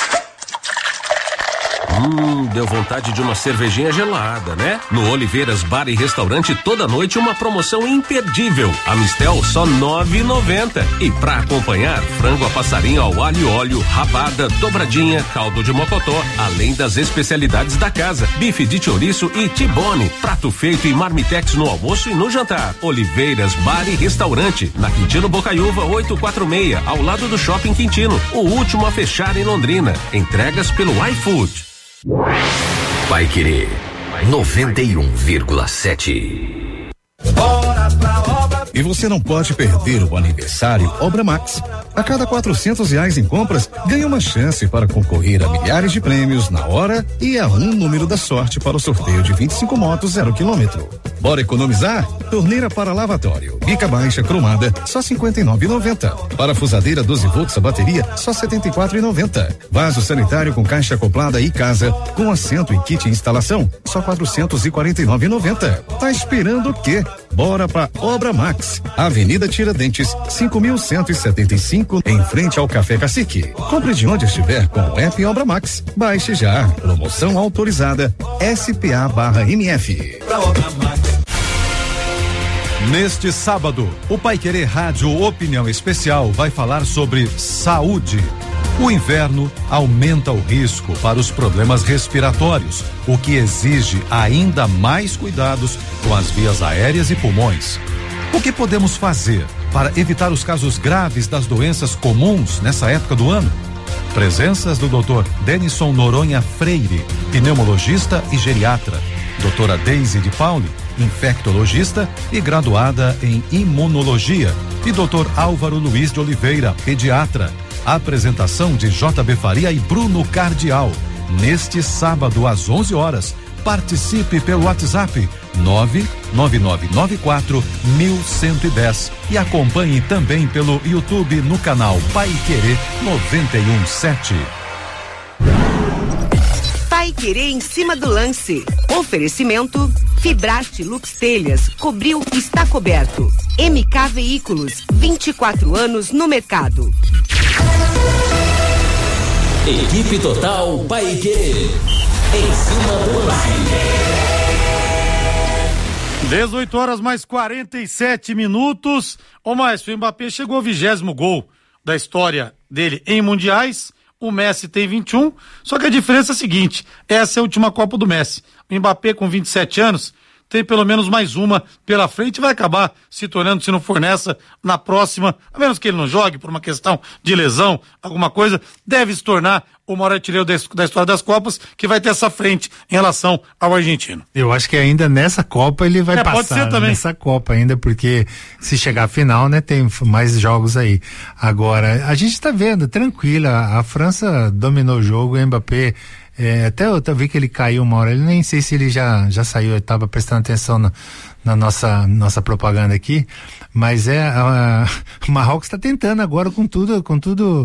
Deu vontade de uma cervejinha gelada, né? No Oliveiras Bar e Restaurante, toda noite uma promoção imperdível. A Mistel só R$9,90. E pra acompanhar, frango a passarinho ao alho e óleo, rabada, dobradinha, caldo de mocotó, além das especialidades da casa, bife de chouriço e tibone, prato feito e marmitex no almoço e no jantar. Oliveiras Bar e Restaurante, na Quintino Bocaiúva 846, ao lado do Shopping Quintino, o último a fechar em Londrina. Entregas pelo iFood. Paiquerê 91,7. Bora pra obra. E você não pode perder o aniversário Obra Max. A cada R$400 em compras, ganha uma chance para concorrer a milhares de prêmios na hora e a um número da sorte para o sorteio de 25 motos 0 km. Bora economizar? Torneira para lavatório, bica baixa cromada, só R$59,90. Parafusadeira 12 volts a bateria, só R$74,90. Vaso sanitário com caixa acoplada e casa, com assento e kit instalação, só R$449,90. Tá esperando o quê? Bora pra Obra Max, Avenida Tiradentes, 5.175, em frente ao Café Cacique. Compre de onde estiver com o app Obra Max. Baixe já. Promoção autorizada SPA/MF. Neste sábado, o Paiquerê Rádio Opinião Especial vai falar sobre saúde. O inverno aumenta o risco para os problemas respiratórios, o que exige ainda mais cuidados com as vias aéreas e pulmões. O que podemos fazer para evitar os casos graves das doenças comuns nessa época do ano? Presenças do Dr. Denison Noronha Freire, pneumologista e geriatra. Doutora Deise de Pauli, infectologista e graduada em imunologia. E Dr. Álvaro Luiz de Oliveira, pediatra. Apresentação de JB Faria e Bruno Cardial. Neste sábado às 11h. Participe pelo WhatsApp 99994-1110 e acompanhe também pelo YouTube no canal Paiquerê 91,7. Paiquerê em cima do lance. Oferecimento Fibrate Lux Telhas, cobriu, está coberto. MK Veículos, 24 anos no mercado. Equipe Total Paiquerê. Em cima do lance. 18h mais 47 minutos. Ô Márcio, o Mbappé chegou ao 20º gol da história dele em mundiais. O Messi tem 21, só que a diferença é a seguinte: essa é a última Copa do Messi. O Mbappé, com 27 anos, tem pelo menos mais uma pela frente e vai acabar se tornando, se não for nessa, na próxima, a menos que ele não jogue por uma questão de lesão, alguma coisa, deve se tornar o maior artilheiro da história das Copas, que vai ter essa frente em relação ao argentino. Eu acho que ainda nessa Copa ele vai passar. Pode ser também. Nessa Copa ainda, porque se chegar à final, né, tem mais jogos aí. Agora, a gente tá vendo, tranquila, a França dominou o jogo, o Mbappé, até eu vi que ele caiu uma hora, ele nem sei se ele já saiu, eu tava prestando atenção na nossa propaganda aqui, mas o Marrocos está tentando agora com tudo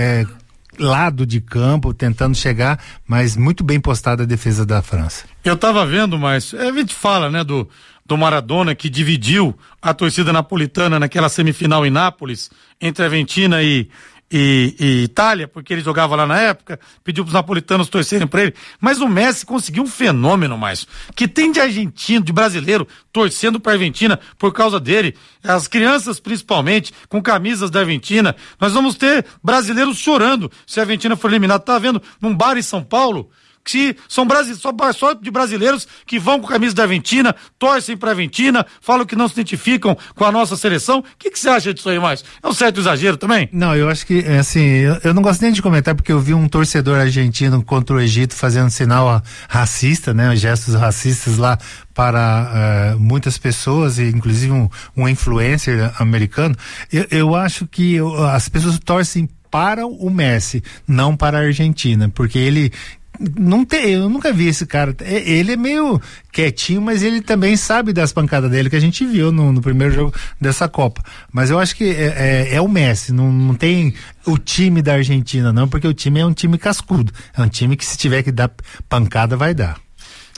lado de campo, tentando chegar, mas muito bem postada a defesa da França. Eu tava vendo, mas a gente fala, né, do Maradona, que dividiu a torcida napolitana naquela semifinal em Nápoles, entre a Argentina e Itália, porque ele jogava lá na época, pediu pros napolitanos torcerem pra ele, mas o Messi conseguiu um fenômeno, mais que tem de argentino, de brasileiro, torcendo pra Argentina por causa dele, as crianças principalmente, com camisas da Argentina. Nós vamos ter brasileiros chorando se a Argentina for eliminada. Tá vendo num bar em São Paulo, que são só de brasileiros que vão com a camisa da Argentina, torcem pra Argentina, falam que não se identificam com a nossa seleção. O que você acha disso aí, mais? É um certo exagero também? Não, eu acho que, assim, eu não gosto nem de comentar, porque eu vi um torcedor argentino contra o Egito fazendo sinal racista, né, gestos racistas lá para muitas pessoas, inclusive um influencer americano. Eu acho que as pessoas torcem para o Messi, não para a Argentina, porque ele eu nunca vi esse cara. Ele é meio quietinho, mas ele também sabe das pancadas dele, que a gente viu no primeiro jogo dessa Copa. Mas eu acho que é o Messi, não tem o time da Argentina, não, porque o time é um time cascudo. É um time que, se tiver que dar pancada, vai dar.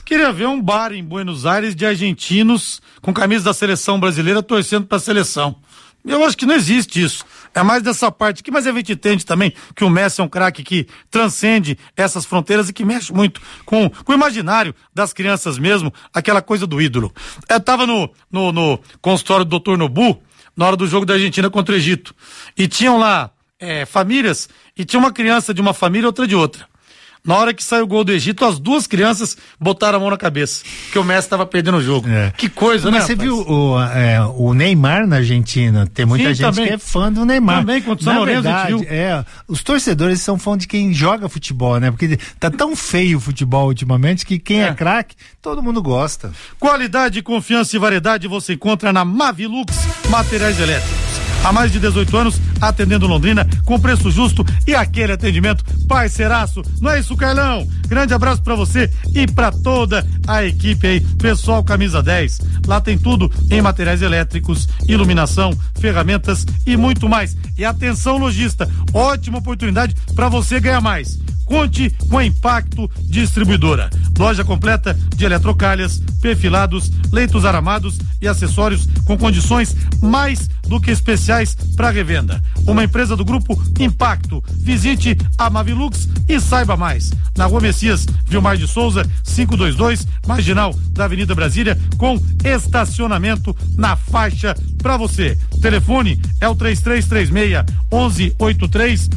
Queria ver um bar em Buenos Aires de argentinos com camisa da seleção brasileira torcendo pra seleção. Eu acho que não existe isso. É mais dessa parte aqui, mas a gente entende também que o Messi é um craque que transcende essas fronteiras e que mexe muito com o imaginário das crianças mesmo, aquela coisa do ídolo. Eu tava no consultório do Dr. Nobu, na hora do jogo da Argentina contra o Egito, e tinham lá famílias, e tinha uma criança de uma família e outra de outra. Na hora que saiu o gol do Egito, as duas crianças botaram a mão na cabeça, que o Messi estava perdendo o jogo. Que coisa, né? Mas você viu o Neymar na Argentina? Tem muita gente também, que é fã do Neymar. Também, quando o São Lourenço, a gente viu. Os torcedores são fã de quem joga futebol, né? Porque tá tão feio o futebol ultimamente que quem é craque, todo mundo gosta. Qualidade, confiança e variedade você encontra na Mavilux Materiais Elétricos. Há mais de 18 anos, atendendo Londrina com preço justo e aquele atendimento parceiraço. Não é isso, Carlão? Grande abraço pra você e pra toda a equipe aí. Pessoal Camisa 10. Lá tem tudo em materiais elétricos, iluminação, ferramentas e muito mais. E atenção, lojista, ótima oportunidade pra você ganhar mais. Conte com a Impacto Distribuidora. Loja completa de eletrocalhas, perfilados, leitos aramados e acessórios com condições mais do que especiais para revenda. Uma empresa do grupo Impacto. Visite a Mavilux e saiba mais. Na Rua Messias Vilmar de Souza, 522, marginal da Avenida Brasília, com estacionamento na faixa para você. Telefone é o 3336-1183,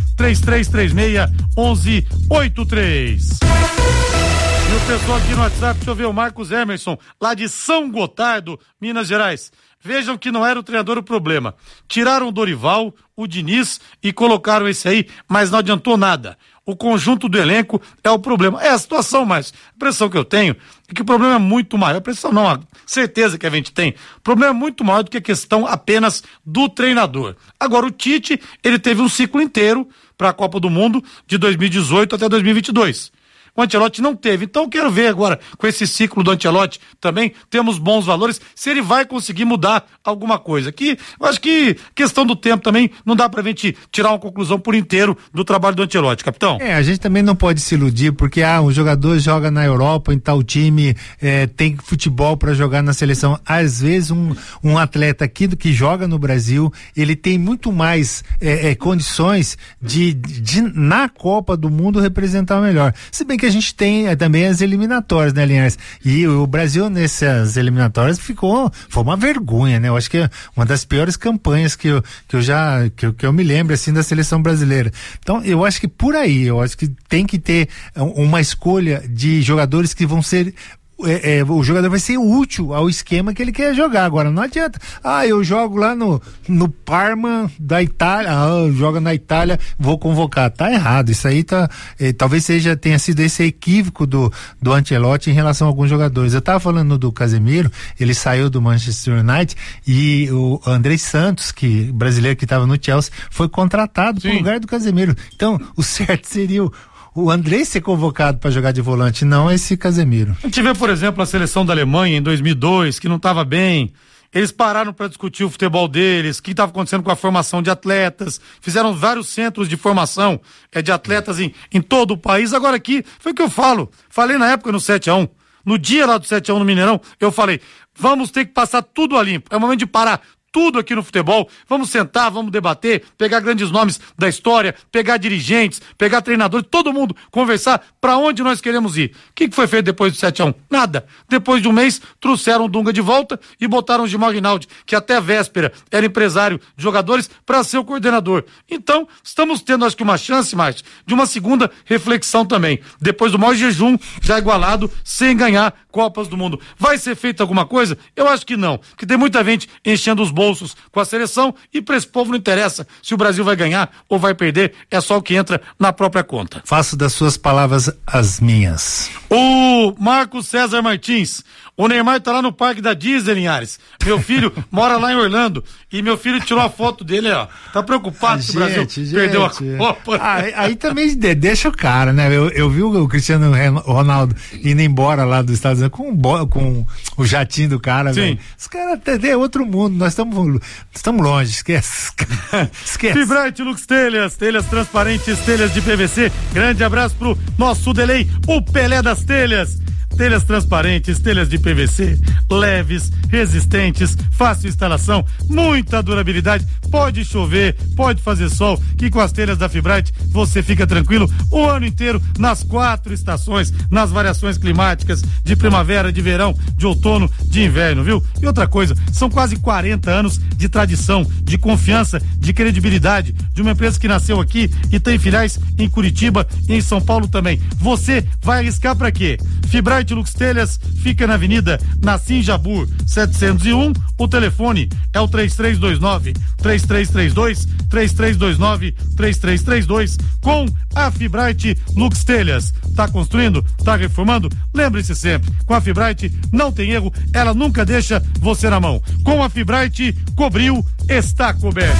3336-1183. E o pessoal aqui no WhatsApp, deixa eu ver, o Marcos Emerson, lá de São Gotardo, Minas Gerais. Vejam que não era o treinador o problema. Tiraram o Dorival, o Diniz e colocaram esse aí, mas não adiantou nada. O conjunto do elenco é o problema. É a situação, mas a impressão que eu tenho é que o problema é muito maior. A impressão não, a certeza que a gente tem. O problema é muito maior do que a questão apenas do treinador. Agora, o Tite, ele teve um ciclo inteiro para a Copa do Mundo de 2018 até 2022. O Ancelotti não teve, então quero ver agora com esse ciclo do Ancelotti também, temos bons valores, se ele vai conseguir mudar alguma coisa, que eu acho que questão do tempo também, não dá pra gente tirar uma conclusão por inteiro do trabalho do Ancelotti, capitão. A gente também não pode se iludir, porque um jogador joga na Europa, em tal time, tem futebol pra jogar na seleção, às vezes um atleta aqui que joga no Brasil, ele tem muito mais condições de na Copa do Mundo representar melhor, se bem que a gente tem também as eliminatórias, né, Linhares? E o Brasil nessas eliminatórias foi uma vergonha, né? Eu acho que é uma das piores campanhas que eu me lembro, assim, da seleção brasileira. Então, eu acho que por aí, eu acho que tem que ter uma escolha de jogadores que vão ser o jogador vai ser útil ao esquema que ele quer jogar. Agora não adianta, eu jogo lá no Parma da Itália, joga na Itália, vou convocar. Tá errado, isso aí talvez tenha sido esse equívoco do Ancelotti em relação a alguns jogadores. Eu tava falando do Casemiro, ele saiu do Manchester United e o André Santos, brasileiro que estava no Chelsea, foi contratado pro lugar do Casemiro. Então, o certo seria o André ser convocado para jogar de volante, não esse Casemiro. A gente vê, por exemplo, a seleção da Alemanha em 2002, que não estava bem. Eles pararam para discutir o futebol deles, o que estava acontecendo com a formação de atletas, fizeram vários centros de formação de atletas em todo o país. Agora aqui, foi o que eu falei na época no 7-1, no dia lá do 7-1 no Mineirão, eu falei, vamos ter que passar tudo a limpo, é o momento de parar tudo aqui no futebol, vamos sentar, vamos debater, pegar grandes nomes da história, pegar dirigentes, pegar treinadores, todo mundo conversar para onde nós queremos ir. O que foi feito depois do 7-1? Nada. Depois de um mês, trouxeram o Dunga de volta e botaram o Gilmar Rinaldi, que até a véspera era empresário de jogadores, para ser o coordenador. Então, estamos tendo, acho que uma chance, Márcio, de uma segunda reflexão também. Depois do maior jejum, já igualado, sem ganhar Copas do Mundo. Vai ser feita alguma coisa? Eu acho que não, que tem muita gente enchendo os bolsos com a seleção e para esse povo não interessa se o Brasil vai ganhar ou vai perder, é só o que entra na própria conta. Faço das suas palavras as minhas. O Marcos César Martins, o Neymar tá lá no parque da Disney, Linhares. Meu filho mora lá em Orlando e meu filho tirou a foto dele, tá preocupado que o Brasil perdeu a Copa. Aí também deixa o cara, né? Eu vi o Cristiano Ronaldo indo embora lá dos Estados Unidos com o jatinho do cara, velho. Os caras é outro mundo, nós estamos longe, esquece. Fibrate Lux Telhas, telhas transparentes, telhas de PVC. Grande abraço pro nosso Delay, o Pelé das Telhas. telhas transparentes, telhas de PVC, leves, resistentes, fácil instalação, muita durabilidade, pode chover, pode fazer sol, que com as telhas da Fibrate você fica tranquilo o ano inteiro, nas 4 estações, nas variações climáticas, de primavera, de verão, de outono, de inverno, viu? E outra coisa, são quase 40 anos de tradição, de confiança, de credibilidade, de uma empresa que nasceu aqui e tem filiais em Curitiba e em São Paulo também. Você vai arriscar pra quê? Fibrate Lux Telhas fica na Avenida Nassim Jabur 701, o telefone é o 3329-3332 com a Fibrate Lux Telhas. Tá construindo? Tá reformando? Lembre-se sempre, com a Fibrate não tem erro, ela nunca deixa você na mão. Com a Fibrate, cobriu, está coberto.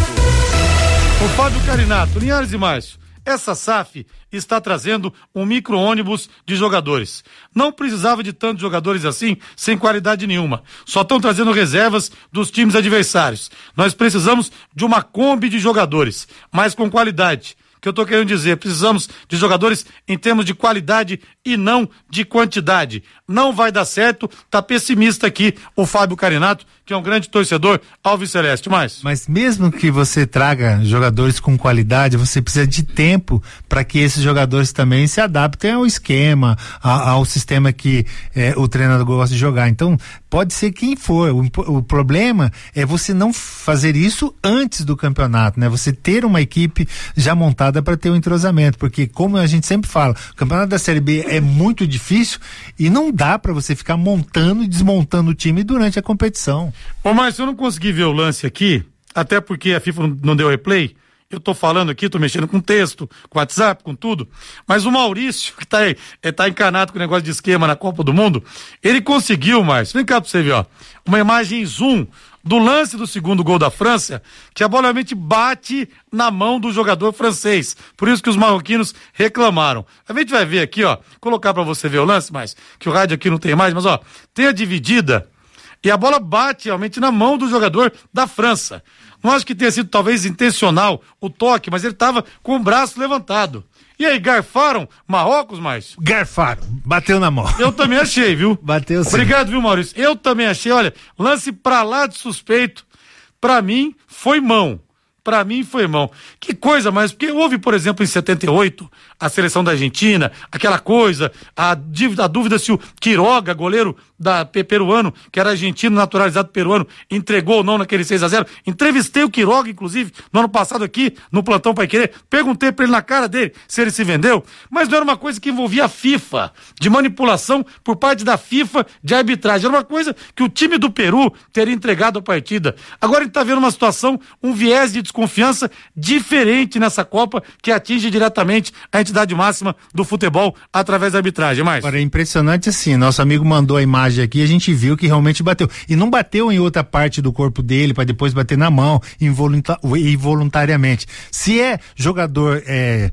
O Fábio Carinato, Linhares e Márcio, essa SAF está trazendo um micro-ônibus de jogadores. Não precisava de tantos jogadores assim, sem qualidade nenhuma. Só estão trazendo reservas dos times adversários. Nós precisamos de uma Kombi de jogadores, mas com qualidade. Que eu tô querendo dizer, precisamos de jogadores em termos de qualidade e não de quantidade. Não vai dar certo, tá pessimista aqui o Fábio Carinato, que é um grande torcedor Alves Celeste. Mas mesmo que você traga jogadores com qualidade, você precisa de tempo para que esses jogadores também se adaptem ao esquema, ao sistema que o treinador gosta de jogar. Então, pode ser quem for. O problema é você não fazer isso antes do campeonato, né? Você ter uma equipe já montada para ter um entrosamento, porque como a gente sempre fala, o campeonato da Série B é muito difícil e não dá para você ficar montando e desmontando o time durante a competição. Ô Márcio, eu não consegui ver o lance aqui, até porque a FIFA não deu replay. Eu tô falando aqui, tô mexendo com texto, com WhatsApp, com tudo, mas o Maurício, que tá encanado com o negócio de esquema na Copa do Mundo, ele conseguiu, Márcio, vem cá pra você ver, ó, uma imagem zoom do lance do segundo gol da França, que a bola realmente bate na mão do jogador francês. Por isso que os marroquinos reclamaram. A gente vai ver aqui, ó, colocar pra você ver o lance, mas que o rádio aqui não tem mais, mas ó, tem a dividida e a bola bate realmente na mão do jogador da França. Não acho que tenha sido talvez intencional o toque, mas ele tava com o braço levantado. E aí, garfaram Marrocos, Márcio? Garfaram, bateu na mão. Eu também achei, viu? Bateu sim. Obrigado, viu, Maurício? Eu também achei, olha, lance pra lá de suspeito, pra mim foi mão. Pra mim foi mão. Que coisa, mas porque houve, por exemplo, em 78, a seleção da Argentina, aquela coisa, a dúvida se o Quiroga, goleiro peruano, que era argentino, naturalizado peruano, entregou ou não naquele 6-0. Entrevistei o Quiroga, inclusive, no ano passado aqui, no Plantão Pai Querer, perguntei pra ele na cara dele se ele se vendeu, mas não era uma coisa que envolvia a FIFA, de manipulação por parte da FIFA de arbitragem. Era uma coisa que o time do Peru teria entregado a partida. Agora a gente tá vendo uma situação, um viés de desconfiança diferente nessa Copa, que atinge diretamente a entidade máxima do futebol através da arbitragem. Mas agora é impressionante assim, nosso amigo mandou a imagem aqui, a gente viu que realmente bateu, e não bateu em outra parte do corpo dele para depois bater na mão involuntariamente. Se é jogador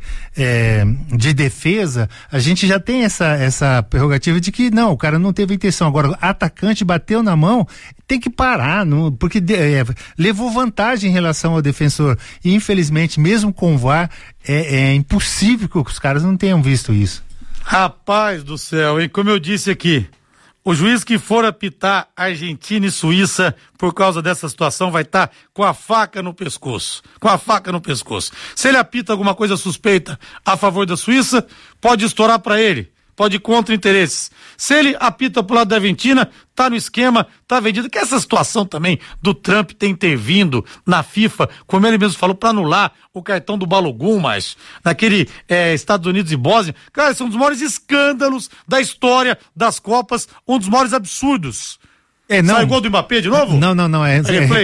de defesa, a gente já tem essa prerrogativa de que não, o cara não teve intenção. Agora, o atacante bateu na mão, tem que parar, porque levou vantagem em relação ao defensor. E infelizmente, mesmo com o VAR, é impossível que os caras não tenham visto isso. Rapaz do céu, hein? Como eu disse aqui, o juiz que for apitar Argentina e Suíça por causa dessa situação vai estar com a faca no pescoço. Com a faca no pescoço. Se ele apita alguma coisa suspeita a favor da Suíça, pode estourar para ele. Pode ir contra interesses. Se ele apita pro lado da Argentina, tá no esquema, tá vendido. Que essa situação também do Trump ter intervindo na FIFA, como ele mesmo falou, para anular o cartão do Balogun, mas naquele Estados Unidos e Bósnia. Cara, são um dos maiores escândalos da história das Copas, um dos maiores absurdos. Sai o gol do Mbappé de novo? Não, é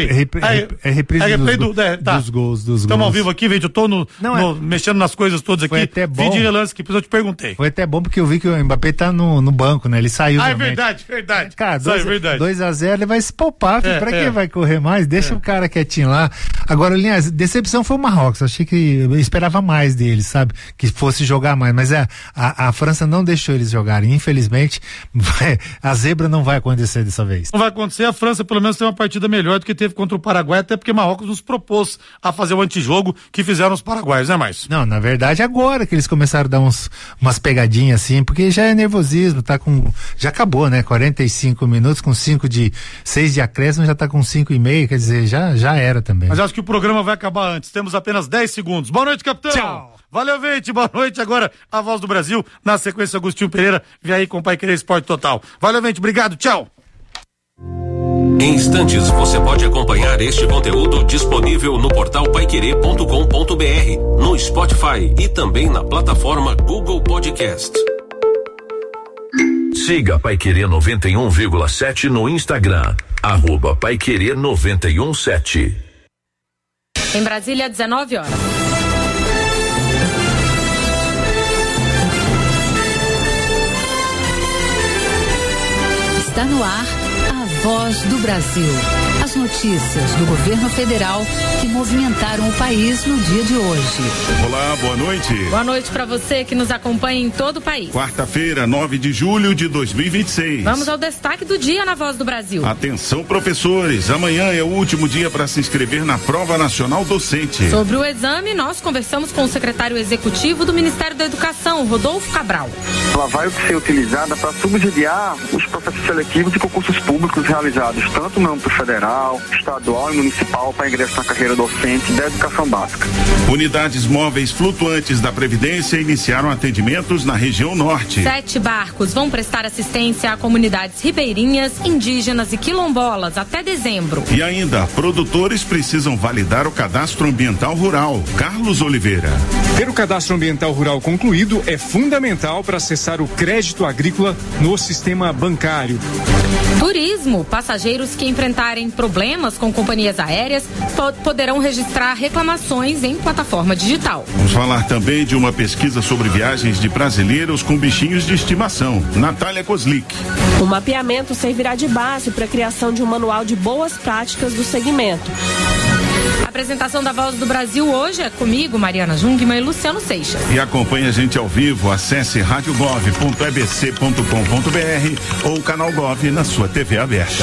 replay dos gols. Estamos ao vivo aqui, gente, eu tô mexendo nas coisas todas aqui, até bom. Vi de relance que depois eu te perguntei. Foi até bom porque eu vi que o Mbappé tá no banco, né? Ele saiu. É verdade. Cara, 2-0 ele vai se poupar, pra que vai correr mais? Deixa o cara quietinho lá. Agora, Linhares, decepção foi o Marrocos, achei que eu esperava mais deles, sabe? Que fosse jogar mais, mas a França não deixou eles jogarem, infelizmente, a zebra não vai acontecer dessa vez. não vai acontecer. A França pelo menos tem uma partida melhor do que teve contra o Paraguai, até porque Marrocos nos propôs a fazer o antijogo que fizeram os paraguaios, né, Márcio? Não, na verdade agora que eles começaram a dar umas pegadinhas assim, porque já é nervosismo, já acabou, né? 45 minutos com 6 de acréscimo, já tá com 5,5, quer dizer, já era também. Mas acho que o programa vai acabar antes, temos apenas 10 segundos. Boa noite, capitão! Tchau! Valeu, gente, boa noite. Agora a Voz do Brasil, na sequência Agostinho Pereira, vem aí com o Paiquerê Esporte Total. Valeu, gente, obrigado, tchau! Em instantes, você pode acompanhar este conteúdo disponível no portal paiquerê.com.br, no Spotify e também na plataforma Google Podcast. Siga Paiquerê 91,7 no Instagram, @Paiquerê 91,7. Em Brasília, 19 horas. Está no ar a Voz do Brasil. As notícias do governo federal que movimentaram o país no dia de hoje. Olá, boa noite. Boa noite para você que nos acompanha em todo o país. Quarta-feira, 9 de julho de 2026. Vamos ao destaque do dia na Voz do Brasil. Atenção, professores. Amanhã é o último dia para se inscrever na Prova Nacional Docente. Sobre o exame, nós conversamos com o secretário executivo do Ministério da Educação, Rodolfo Cabral. Ela vai ser utilizada para subsidiar os processos seletivos e concursos públicos realizados tanto no âmbito federal, estadual e municipal para ingresso na carreira docente da educação básica. Unidades móveis flutuantes da Previdência iniciaram atendimentos na região norte. 7 barcos vão prestar assistência a comunidades ribeirinhas, indígenas e quilombolas até dezembro. E ainda, produtores precisam validar o cadastro ambiental rural. Carlos Oliveira. Ter o cadastro ambiental rural concluído é fundamental para acessar o crédito agrícola no sistema bancário. Turismo. Passageiros que enfrentarem problemas com companhias aéreas poderão registrar reclamações em plataforma digital. Vamos falar também de uma pesquisa sobre viagens de brasileiros com bichinhos de estimação. Natália Kozlik. O mapeamento servirá de base para a criação de um manual de boas práticas do segmento. A apresentação da Voz do Brasil hoje é comigo, Mariana Jungmann e Luciano Seixas. E acompanhe a gente ao vivo, acesse radiogov.ebc.com.br ou canal Gov na sua TV aberta.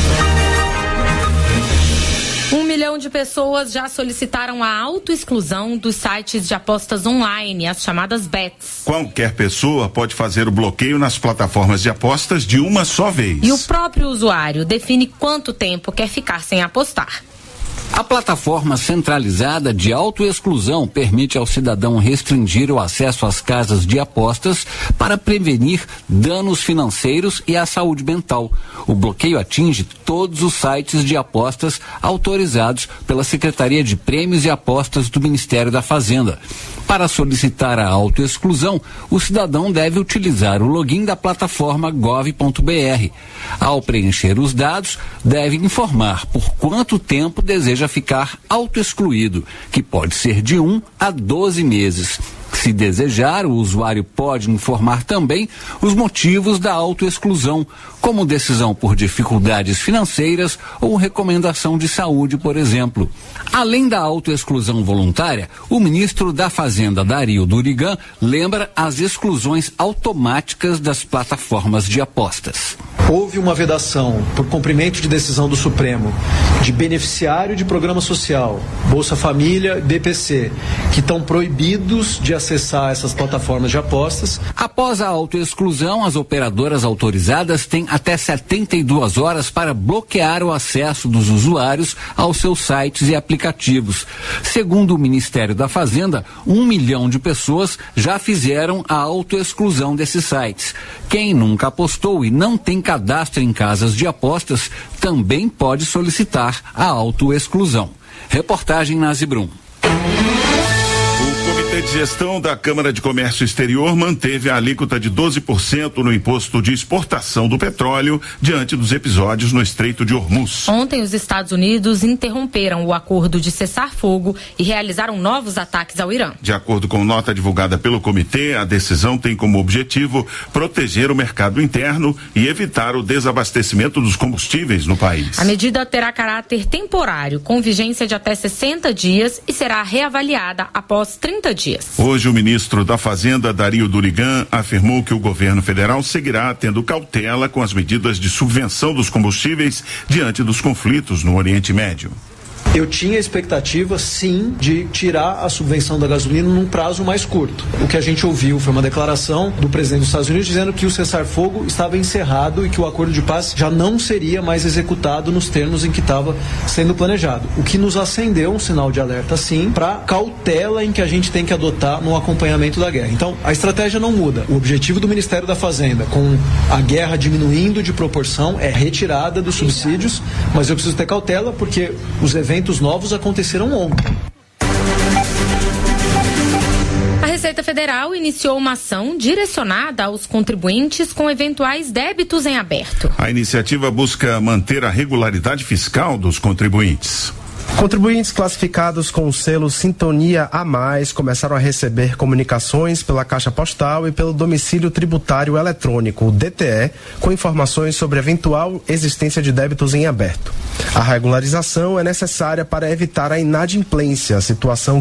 1 milhão de pessoas já solicitaram a autoexclusão dos sites de apostas online, as chamadas bets. Qualquer pessoa pode fazer o bloqueio nas plataformas de apostas de uma só vez. E o próprio usuário define quanto tempo quer ficar sem apostar. A plataforma centralizada de autoexclusão permite ao cidadão restringir o acesso às casas de apostas para prevenir danos financeiros e à saúde mental. O bloqueio atinge todos os sites de apostas autorizados pela Secretaria de Prêmios e Apostas do Ministério da Fazenda. Para solicitar a autoexclusão, o cidadão deve utilizar o login da plataforma gov.br. Ao preencher os dados, deve informar por quanto tempo deseja ficar autoexcluído, que pode ser de 1 a 12 meses. Se desejar, o usuário pode informar também os motivos da autoexclusão, como decisão por dificuldades financeiras ou recomendação de saúde, por exemplo. Além da autoexclusão voluntária, o ministro da Fazenda, Dario Durigan, lembra as exclusões automáticas das plataformas de apostas. Houve uma vedação por cumprimento de decisão do Supremo de beneficiário de programa social, Bolsa Família, BPC, que estão proibidos de acessar essas plataformas de apostas. Após a autoexclusão, as operadoras autorizadas têm até 72 horas para bloquear o acesso dos usuários aos seus sites e aplicativos. Segundo o Ministério da Fazenda, 1 milhão de pessoas já fizeram a autoexclusão desses sites. Quem nunca apostou e não tem cadastro em casas de apostas também pode solicitar a autoexclusão. Reportagem Nazi Brum. O Comitê de Gestão da Câmara de Comércio Exterior manteve a alíquota de 12% no imposto de exportação do petróleo diante dos episódios no Estreito de Hormuz. Ontem, os Estados Unidos interromperam o acordo de cessar-fogo e realizaram novos ataques ao Irã. De acordo com nota divulgada pelo comitê, a decisão tem como objetivo proteger o mercado interno e evitar o desabastecimento dos combustíveis no país. A medida terá caráter temporário, com vigência de até 60 dias e será reavaliada após 30 dias. dias. Hoje, o ministro da Fazenda, Dario Durigan, afirmou que o governo federal seguirá tendo cautela com as medidas de subvenção dos combustíveis diante dos conflitos no Oriente Médio. Eu tinha a expectativa, sim, de tirar a subvenção da gasolina num prazo mais curto. O que a gente ouviu foi uma declaração do presidente dos Estados Unidos dizendo que o cessar-fogo estava encerrado e que o acordo de paz já não seria mais executado nos termos em que estava sendo planejado. O que nos acendeu um sinal de alerta, sim, para cautela em que a gente tem que adotar no acompanhamento da guerra. Então, a estratégia não muda. O objetivo do Ministério da Fazenda, com a guerra diminuindo de proporção, é retirada dos subsídios, mas eu preciso ter cautela porque os eventos novos aconteceram ontem. A Receita Federal iniciou uma ação direcionada aos contribuintes com eventuais débitos em aberto. A iniciativa busca manter a regularidade fiscal dos contribuintes. Contribuintes classificados com o selo Sintonia a Mais começaram a receber comunicações pela Caixa Postal e pelo domicílio tributário eletrônico, o DTE, com informações sobre eventual existência de débitos em aberto. A regularização é necessária para evitar a inadimplência, situação